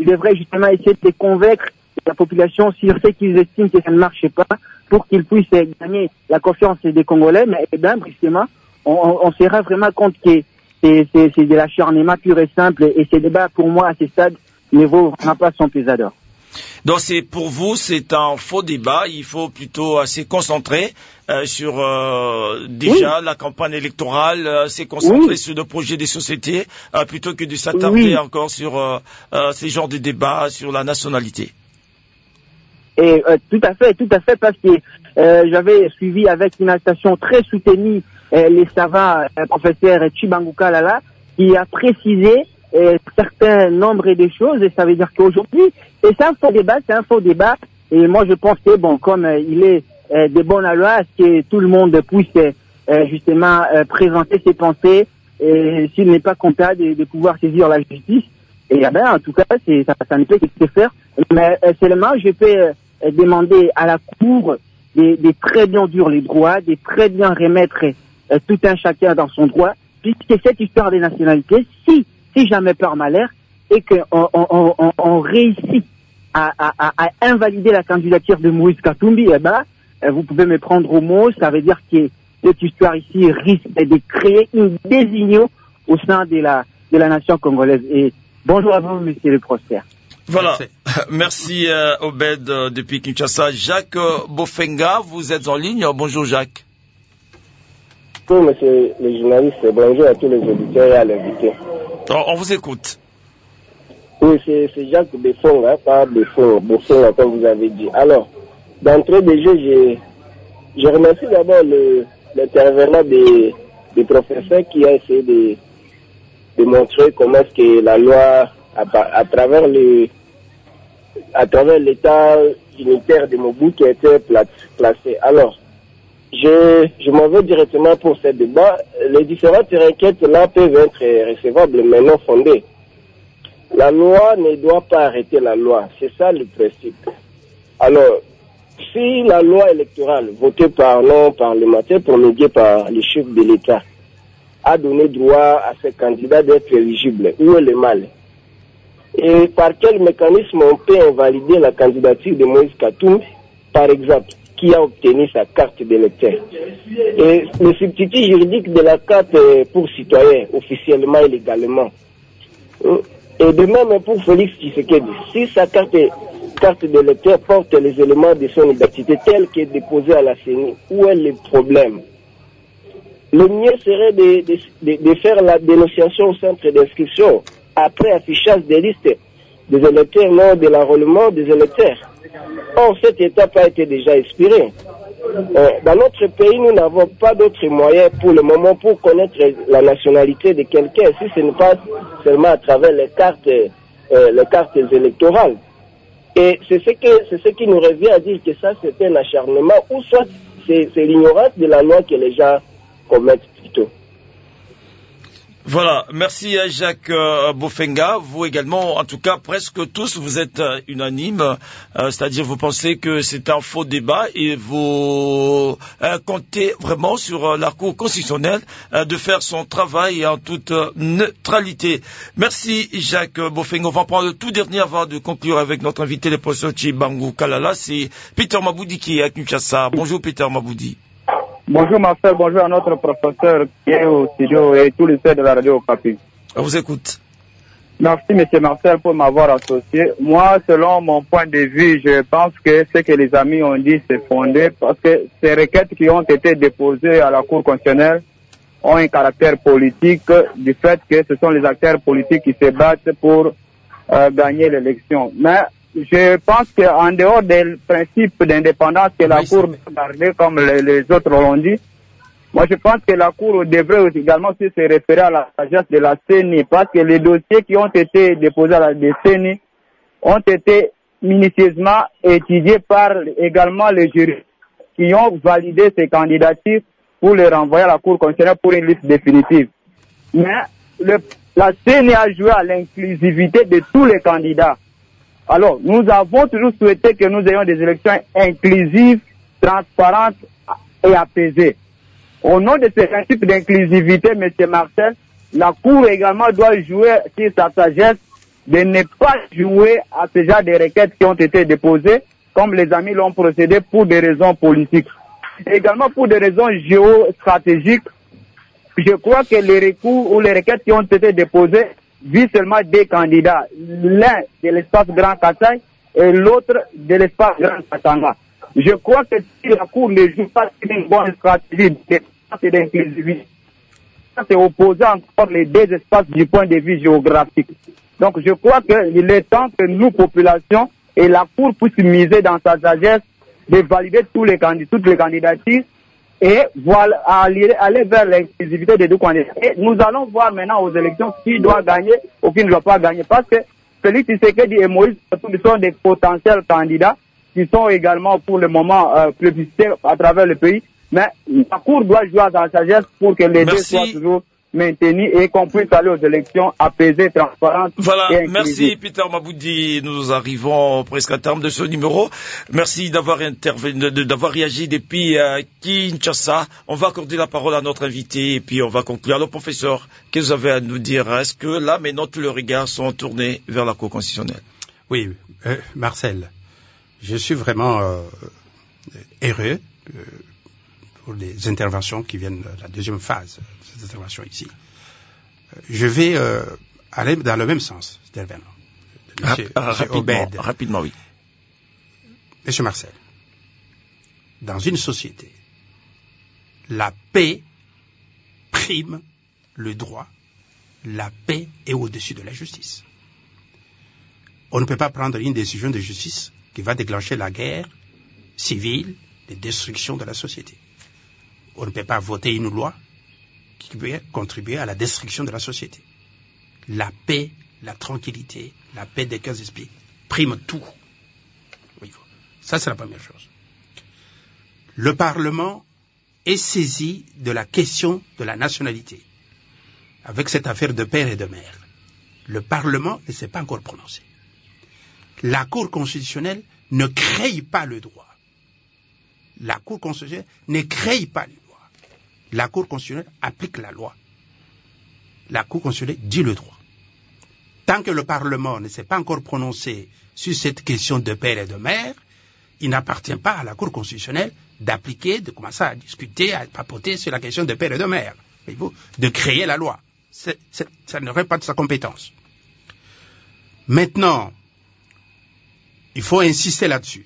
il devrait justement essayer de convaincre la population sur ce qu'ils estiment que ça ne marche pas pour qu'ils puissent gagner la confiance des Congolais. Mais eh bien, brusquement, on, on, on se rend vraiment compte que c'est, c'est, c'est de l'acharnement pur et simple. Et ces débats, pour moi, à ce stade, ne vaut vraiment pas son pesant d'or. Donc c'est pour vous, c'est un faux débat. Il faut plutôt euh, se concentrer euh, sur euh, déjà oui. la campagne électorale, euh, se concentrer oui. sur le projet des sociétés, euh, plutôt que de s'attarder oui. encore sur euh, euh, ces genres de débats sur la nationalité. Et euh, tout à fait, tout à fait, parce que euh, j'avais suivi avec une station très soutenue euh, les savants euh, professeur Chibangu Kalala, qui a précisé euh, certains nombres de choses, et ça veut dire qu'aujourd'hui, et c'est un faux débat, c'est un faux débat, et moi je pense que bon, comme euh, il est euh, de bonne loi, que tout le monde puisse euh, justement euh, présenter ses pensées, et s'il n'est pas content de, de pouvoir saisir la justice, et eh ben, en tout cas, c'est, ça, ça ne peut que se faire, mais euh, seulement je peux euh, demander à la Cour de, de très bien dire les droits, de très bien remettre euh, tout un chacun dans son droit, puisque cette histoire des nationalités, si, si jamais par malheur, et qu'on on, on, on, on réussit à, à, à invalider la candidature de Moïse Katumbi, eh ben, vous pouvez me prendre au mot, ça veut dire que cette histoire ici risque de créer une désunion au sein de la, de la nation congolaise. Et bonjour à vous, monsieur le Prosper. Voilà, merci euh, Obed euh, depuis Kinshasa. Jacques euh, Bofenga, vous êtes en ligne. Bonjour Jacques. Oui, monsieur le journaliste, bonjour à tous les auditeurs et à l'invité. On, on vous écoute. Oui, c'est, c'est Jacques Bofenga, pas Bofenga, Bofenga comme vous avez dit. Alors, d'entrée de jeu, je, je remercie d'abord le, l'intervenant des, des professeurs qui a essayé de, de montrer comment est-ce que la loi À, à travers le, à travers l'état unitaire de Mobutu qui a été placé. Alors, je, je m'en vais directement pour ce débat. Les différentes requêtes là peuvent être recevables mais non fondées. La loi ne doit pas arrêter la loi. C'est ça le principe. Alors, si la loi électorale votée par non parlementaire promulguée par les chefs de l'État a donné droit à ces candidats d'être éligibles, où est le mal? Et par quel mécanisme on peut invalider la candidature de Moïse Katumbi, par exemple, qui a obtenu sa carte d'électeur? Et le substitut juridique de la carte pour citoyen, officiellement et légalement. Et de même pour Félix Tshisekedi, si sa carte, carte d'électeur porte les éléments de son identité telle qu'elle est déposée à la C E N I, où est le problème? Le mieux serait de, de, de, de faire la dénonciation au centre d'inscription après affichage des listes des électeurs lors de l'enrôlement des électeurs. Or, cette étape a été déjà expirée. Euh, dans notre pays, nous n'avons pas d'autres moyens pour le moment pour connaître la nationalité de quelqu'un, si ce n'est pas seulement à travers les cartes, euh, les cartes électorales. Et c'est ce, que, c'est ce qui nous revient à dire que ça, c'est un acharnement, ou soit c'est, c'est l'ignorance de la loi que les gens commettent plutôt. Voilà, merci à Jacques euh, Bofenga. Vous également, en tout cas, presque tous, vous êtes euh, unanimes, euh, c'est-à-dire vous pensez que c'est un faux débat et vous euh, comptez vraiment sur euh, la Cour constitutionnelle euh, de faire son travail en toute euh, neutralité. Merci Jacques Bofenga. On va prendre le tout dernier avant de conclure avec notre invité, le professeur Chibangu Kalala. C'est Peter Maboudi qui est à Kinshasa. Bonjour Peter Maboudi. Bonjour Marcel, bonjour à notre professeur qui est au studio et tous les chefs de la radio Okapi. On vous écoute. Merci Monsieur Marcel pour m'avoir associé. Moi, selon mon point de vue, je pense que ce que les amis ont dit, c'est fondé parce que ces requêtes qui ont été déposées à la Cour constitutionnelle ont un caractère politique du fait que ce sont les acteurs politiques qui se battent pour euh, gagner l'élection. Mais je pense qu'en dehors des principes d'indépendance que la oui, Cour doit garder, comme les, les autres l'ont dit, moi je pense que la Cour devrait également se référer à la sagesse de la C E N I, parce que les dossiers qui ont été déposés à la C E N I ont été minutieusement étudiés par également les jurys qui ont validé ces candidatures pour les renvoyer à la Cour constitutionnelle pour une liste définitive. Mais le, la C E N I a joué à l'inclusivité de tous les candidats. Alors, nous avons toujours souhaité que nous ayons des élections inclusives, transparentes et apaisées. Au nom de ce principe d'inclusivité, M. Marcel, la Cour également doit jouer sur sa sagesse de ne pas jouer à ce genre de requêtes qui ont été déposées, comme les amis l'ont procédé pour des raisons politiques. Également pour des raisons géostratégiques, je crois que les recours ou les requêtes qui ont été déposées visent seulement des candidats, l'un de l'espace Grand Kassai et l'autre de l'espace Grand Katanga. Je crois que si la Cour ne joue pas une bonne stratégie d'inclusivité, c'est opposer encore les deux espaces du point de vue géographique. Donc je crois qu'il est temps que nous, populations, et la Cour puisse miser dans sa sagesse de valider tous les candidats, toutes les candidatures et voilà, aller, aller vers l'inclusivité des deux candidats. Et nous allons voir maintenant aux élections qui doit gagner ou qui ne doit pas gagner. Parce que Félix Tshisekedi et Moïse sont des potentiels candidats qui sont également pour le moment euh, plébiscités à travers le pays. Mais la Cour doit jouer à sa sagesse pour que les Merci. deux soient toujours maintenus et qu'on puisse aller aux élections apaisées, transparentes. Voilà, et merci Peter Maboudi. Nous arrivons presque à terme de ce numéro. Merci d'avoir intervenu, d'avoir réagi depuis euh, Kinshasa. On va accorder la parole à notre invité et puis on va conclure. Alors professeur, qu'est-ce que vous avez à nous dire? Est-ce que là maintenant tous les regards sont tournés vers la Cour constitutionnelle? Oui, euh, Marcel, je suis vraiment euh, heureux euh, pour les interventions qui viennent, la deuxième phase de cette intervention ici. Je vais euh, aller dans le même sens, d'intervenant. Monsieur, Rap monsieur rapidement, Obed. rapidement, oui. Monsieur Marcel, dans une société, la paix prime le droit, la paix est au-dessus de la justice. On ne peut pas prendre une décision de justice qui va déclencher la guerre civile, de destruction de la société. On ne peut pas voter une loi qui peut contribuer à la destruction de la société. La paix, la tranquillité, la paix des cœurs et esprits prime tout. Oui, ça, c'est la première chose. Le Parlement est saisi de la question de la nationalité. Avec cette affaire de père et de mère, le Parlement ne s'est pas encore prononcé. La Cour constitutionnelle ne crée pas le droit. La Cour constitutionnelle ne crée pas les lois. La Cour constitutionnelle applique la loi. La Cour constitutionnelle dit le droit. Tant que le Parlement ne s'est pas encore prononcé sur cette question de père et de mère, il n'appartient pas à la Cour constitutionnelle d'appliquer, de commencer à discuter, à papoter sur la question de père et de mère. Voyez-vous, de créer la loi. C'est, c'est, ça n'aurait pas de sa compétence. Maintenant, il faut insister là-dessus.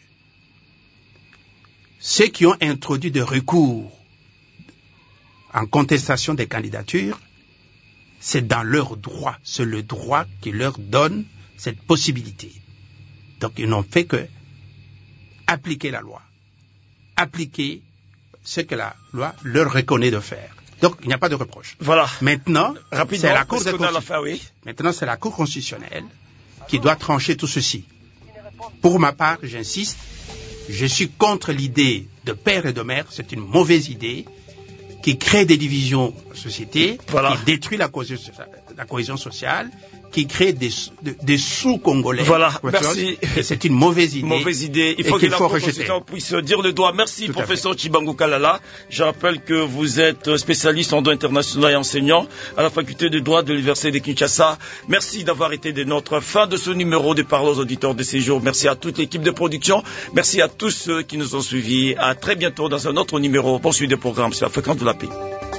Ceux qui ont introduit des recours en contestation des candidatures, c'est dans leur droit. C'est le droit qui leur donne cette possibilité. Donc, ils n'ont fait que appliquer la loi. Appliquer ce que la loi leur reconnaît de faire. Donc, il n'y a pas de reproche. Voilà. Maintenant, c'est la Cour de fin, oui. Maintenant, c'est la Cour constitutionnelle qui doit trancher tout ceci. Pour ma part, j'insiste, je suis contre l'idée de père et de mère. C'est une mauvaise idée qui crée des divisions en société, voilà. Qui détruit la cohésion, la cohésion sociale, qui crée des, des sous-congolais. Voilà, merci. C'est une mauvaise idée. Mauvaise idée. Il faut que la Constitution puisse dire le droit. Merci, Tout professeur Tshibangu Kalala. Je rappelle que vous êtes spécialiste en droit international et enseignant à la faculté de droit de l'Université de Kinshasa. Merci d'avoir été de notre fin de ce numéro de Parole aux auditeurs de ces jours. Merci à toute l'équipe de production. Merci à tous ceux qui nous ont suivis. À très bientôt dans un autre numéro. Poursuite des programmes sur la fréquence de la paix.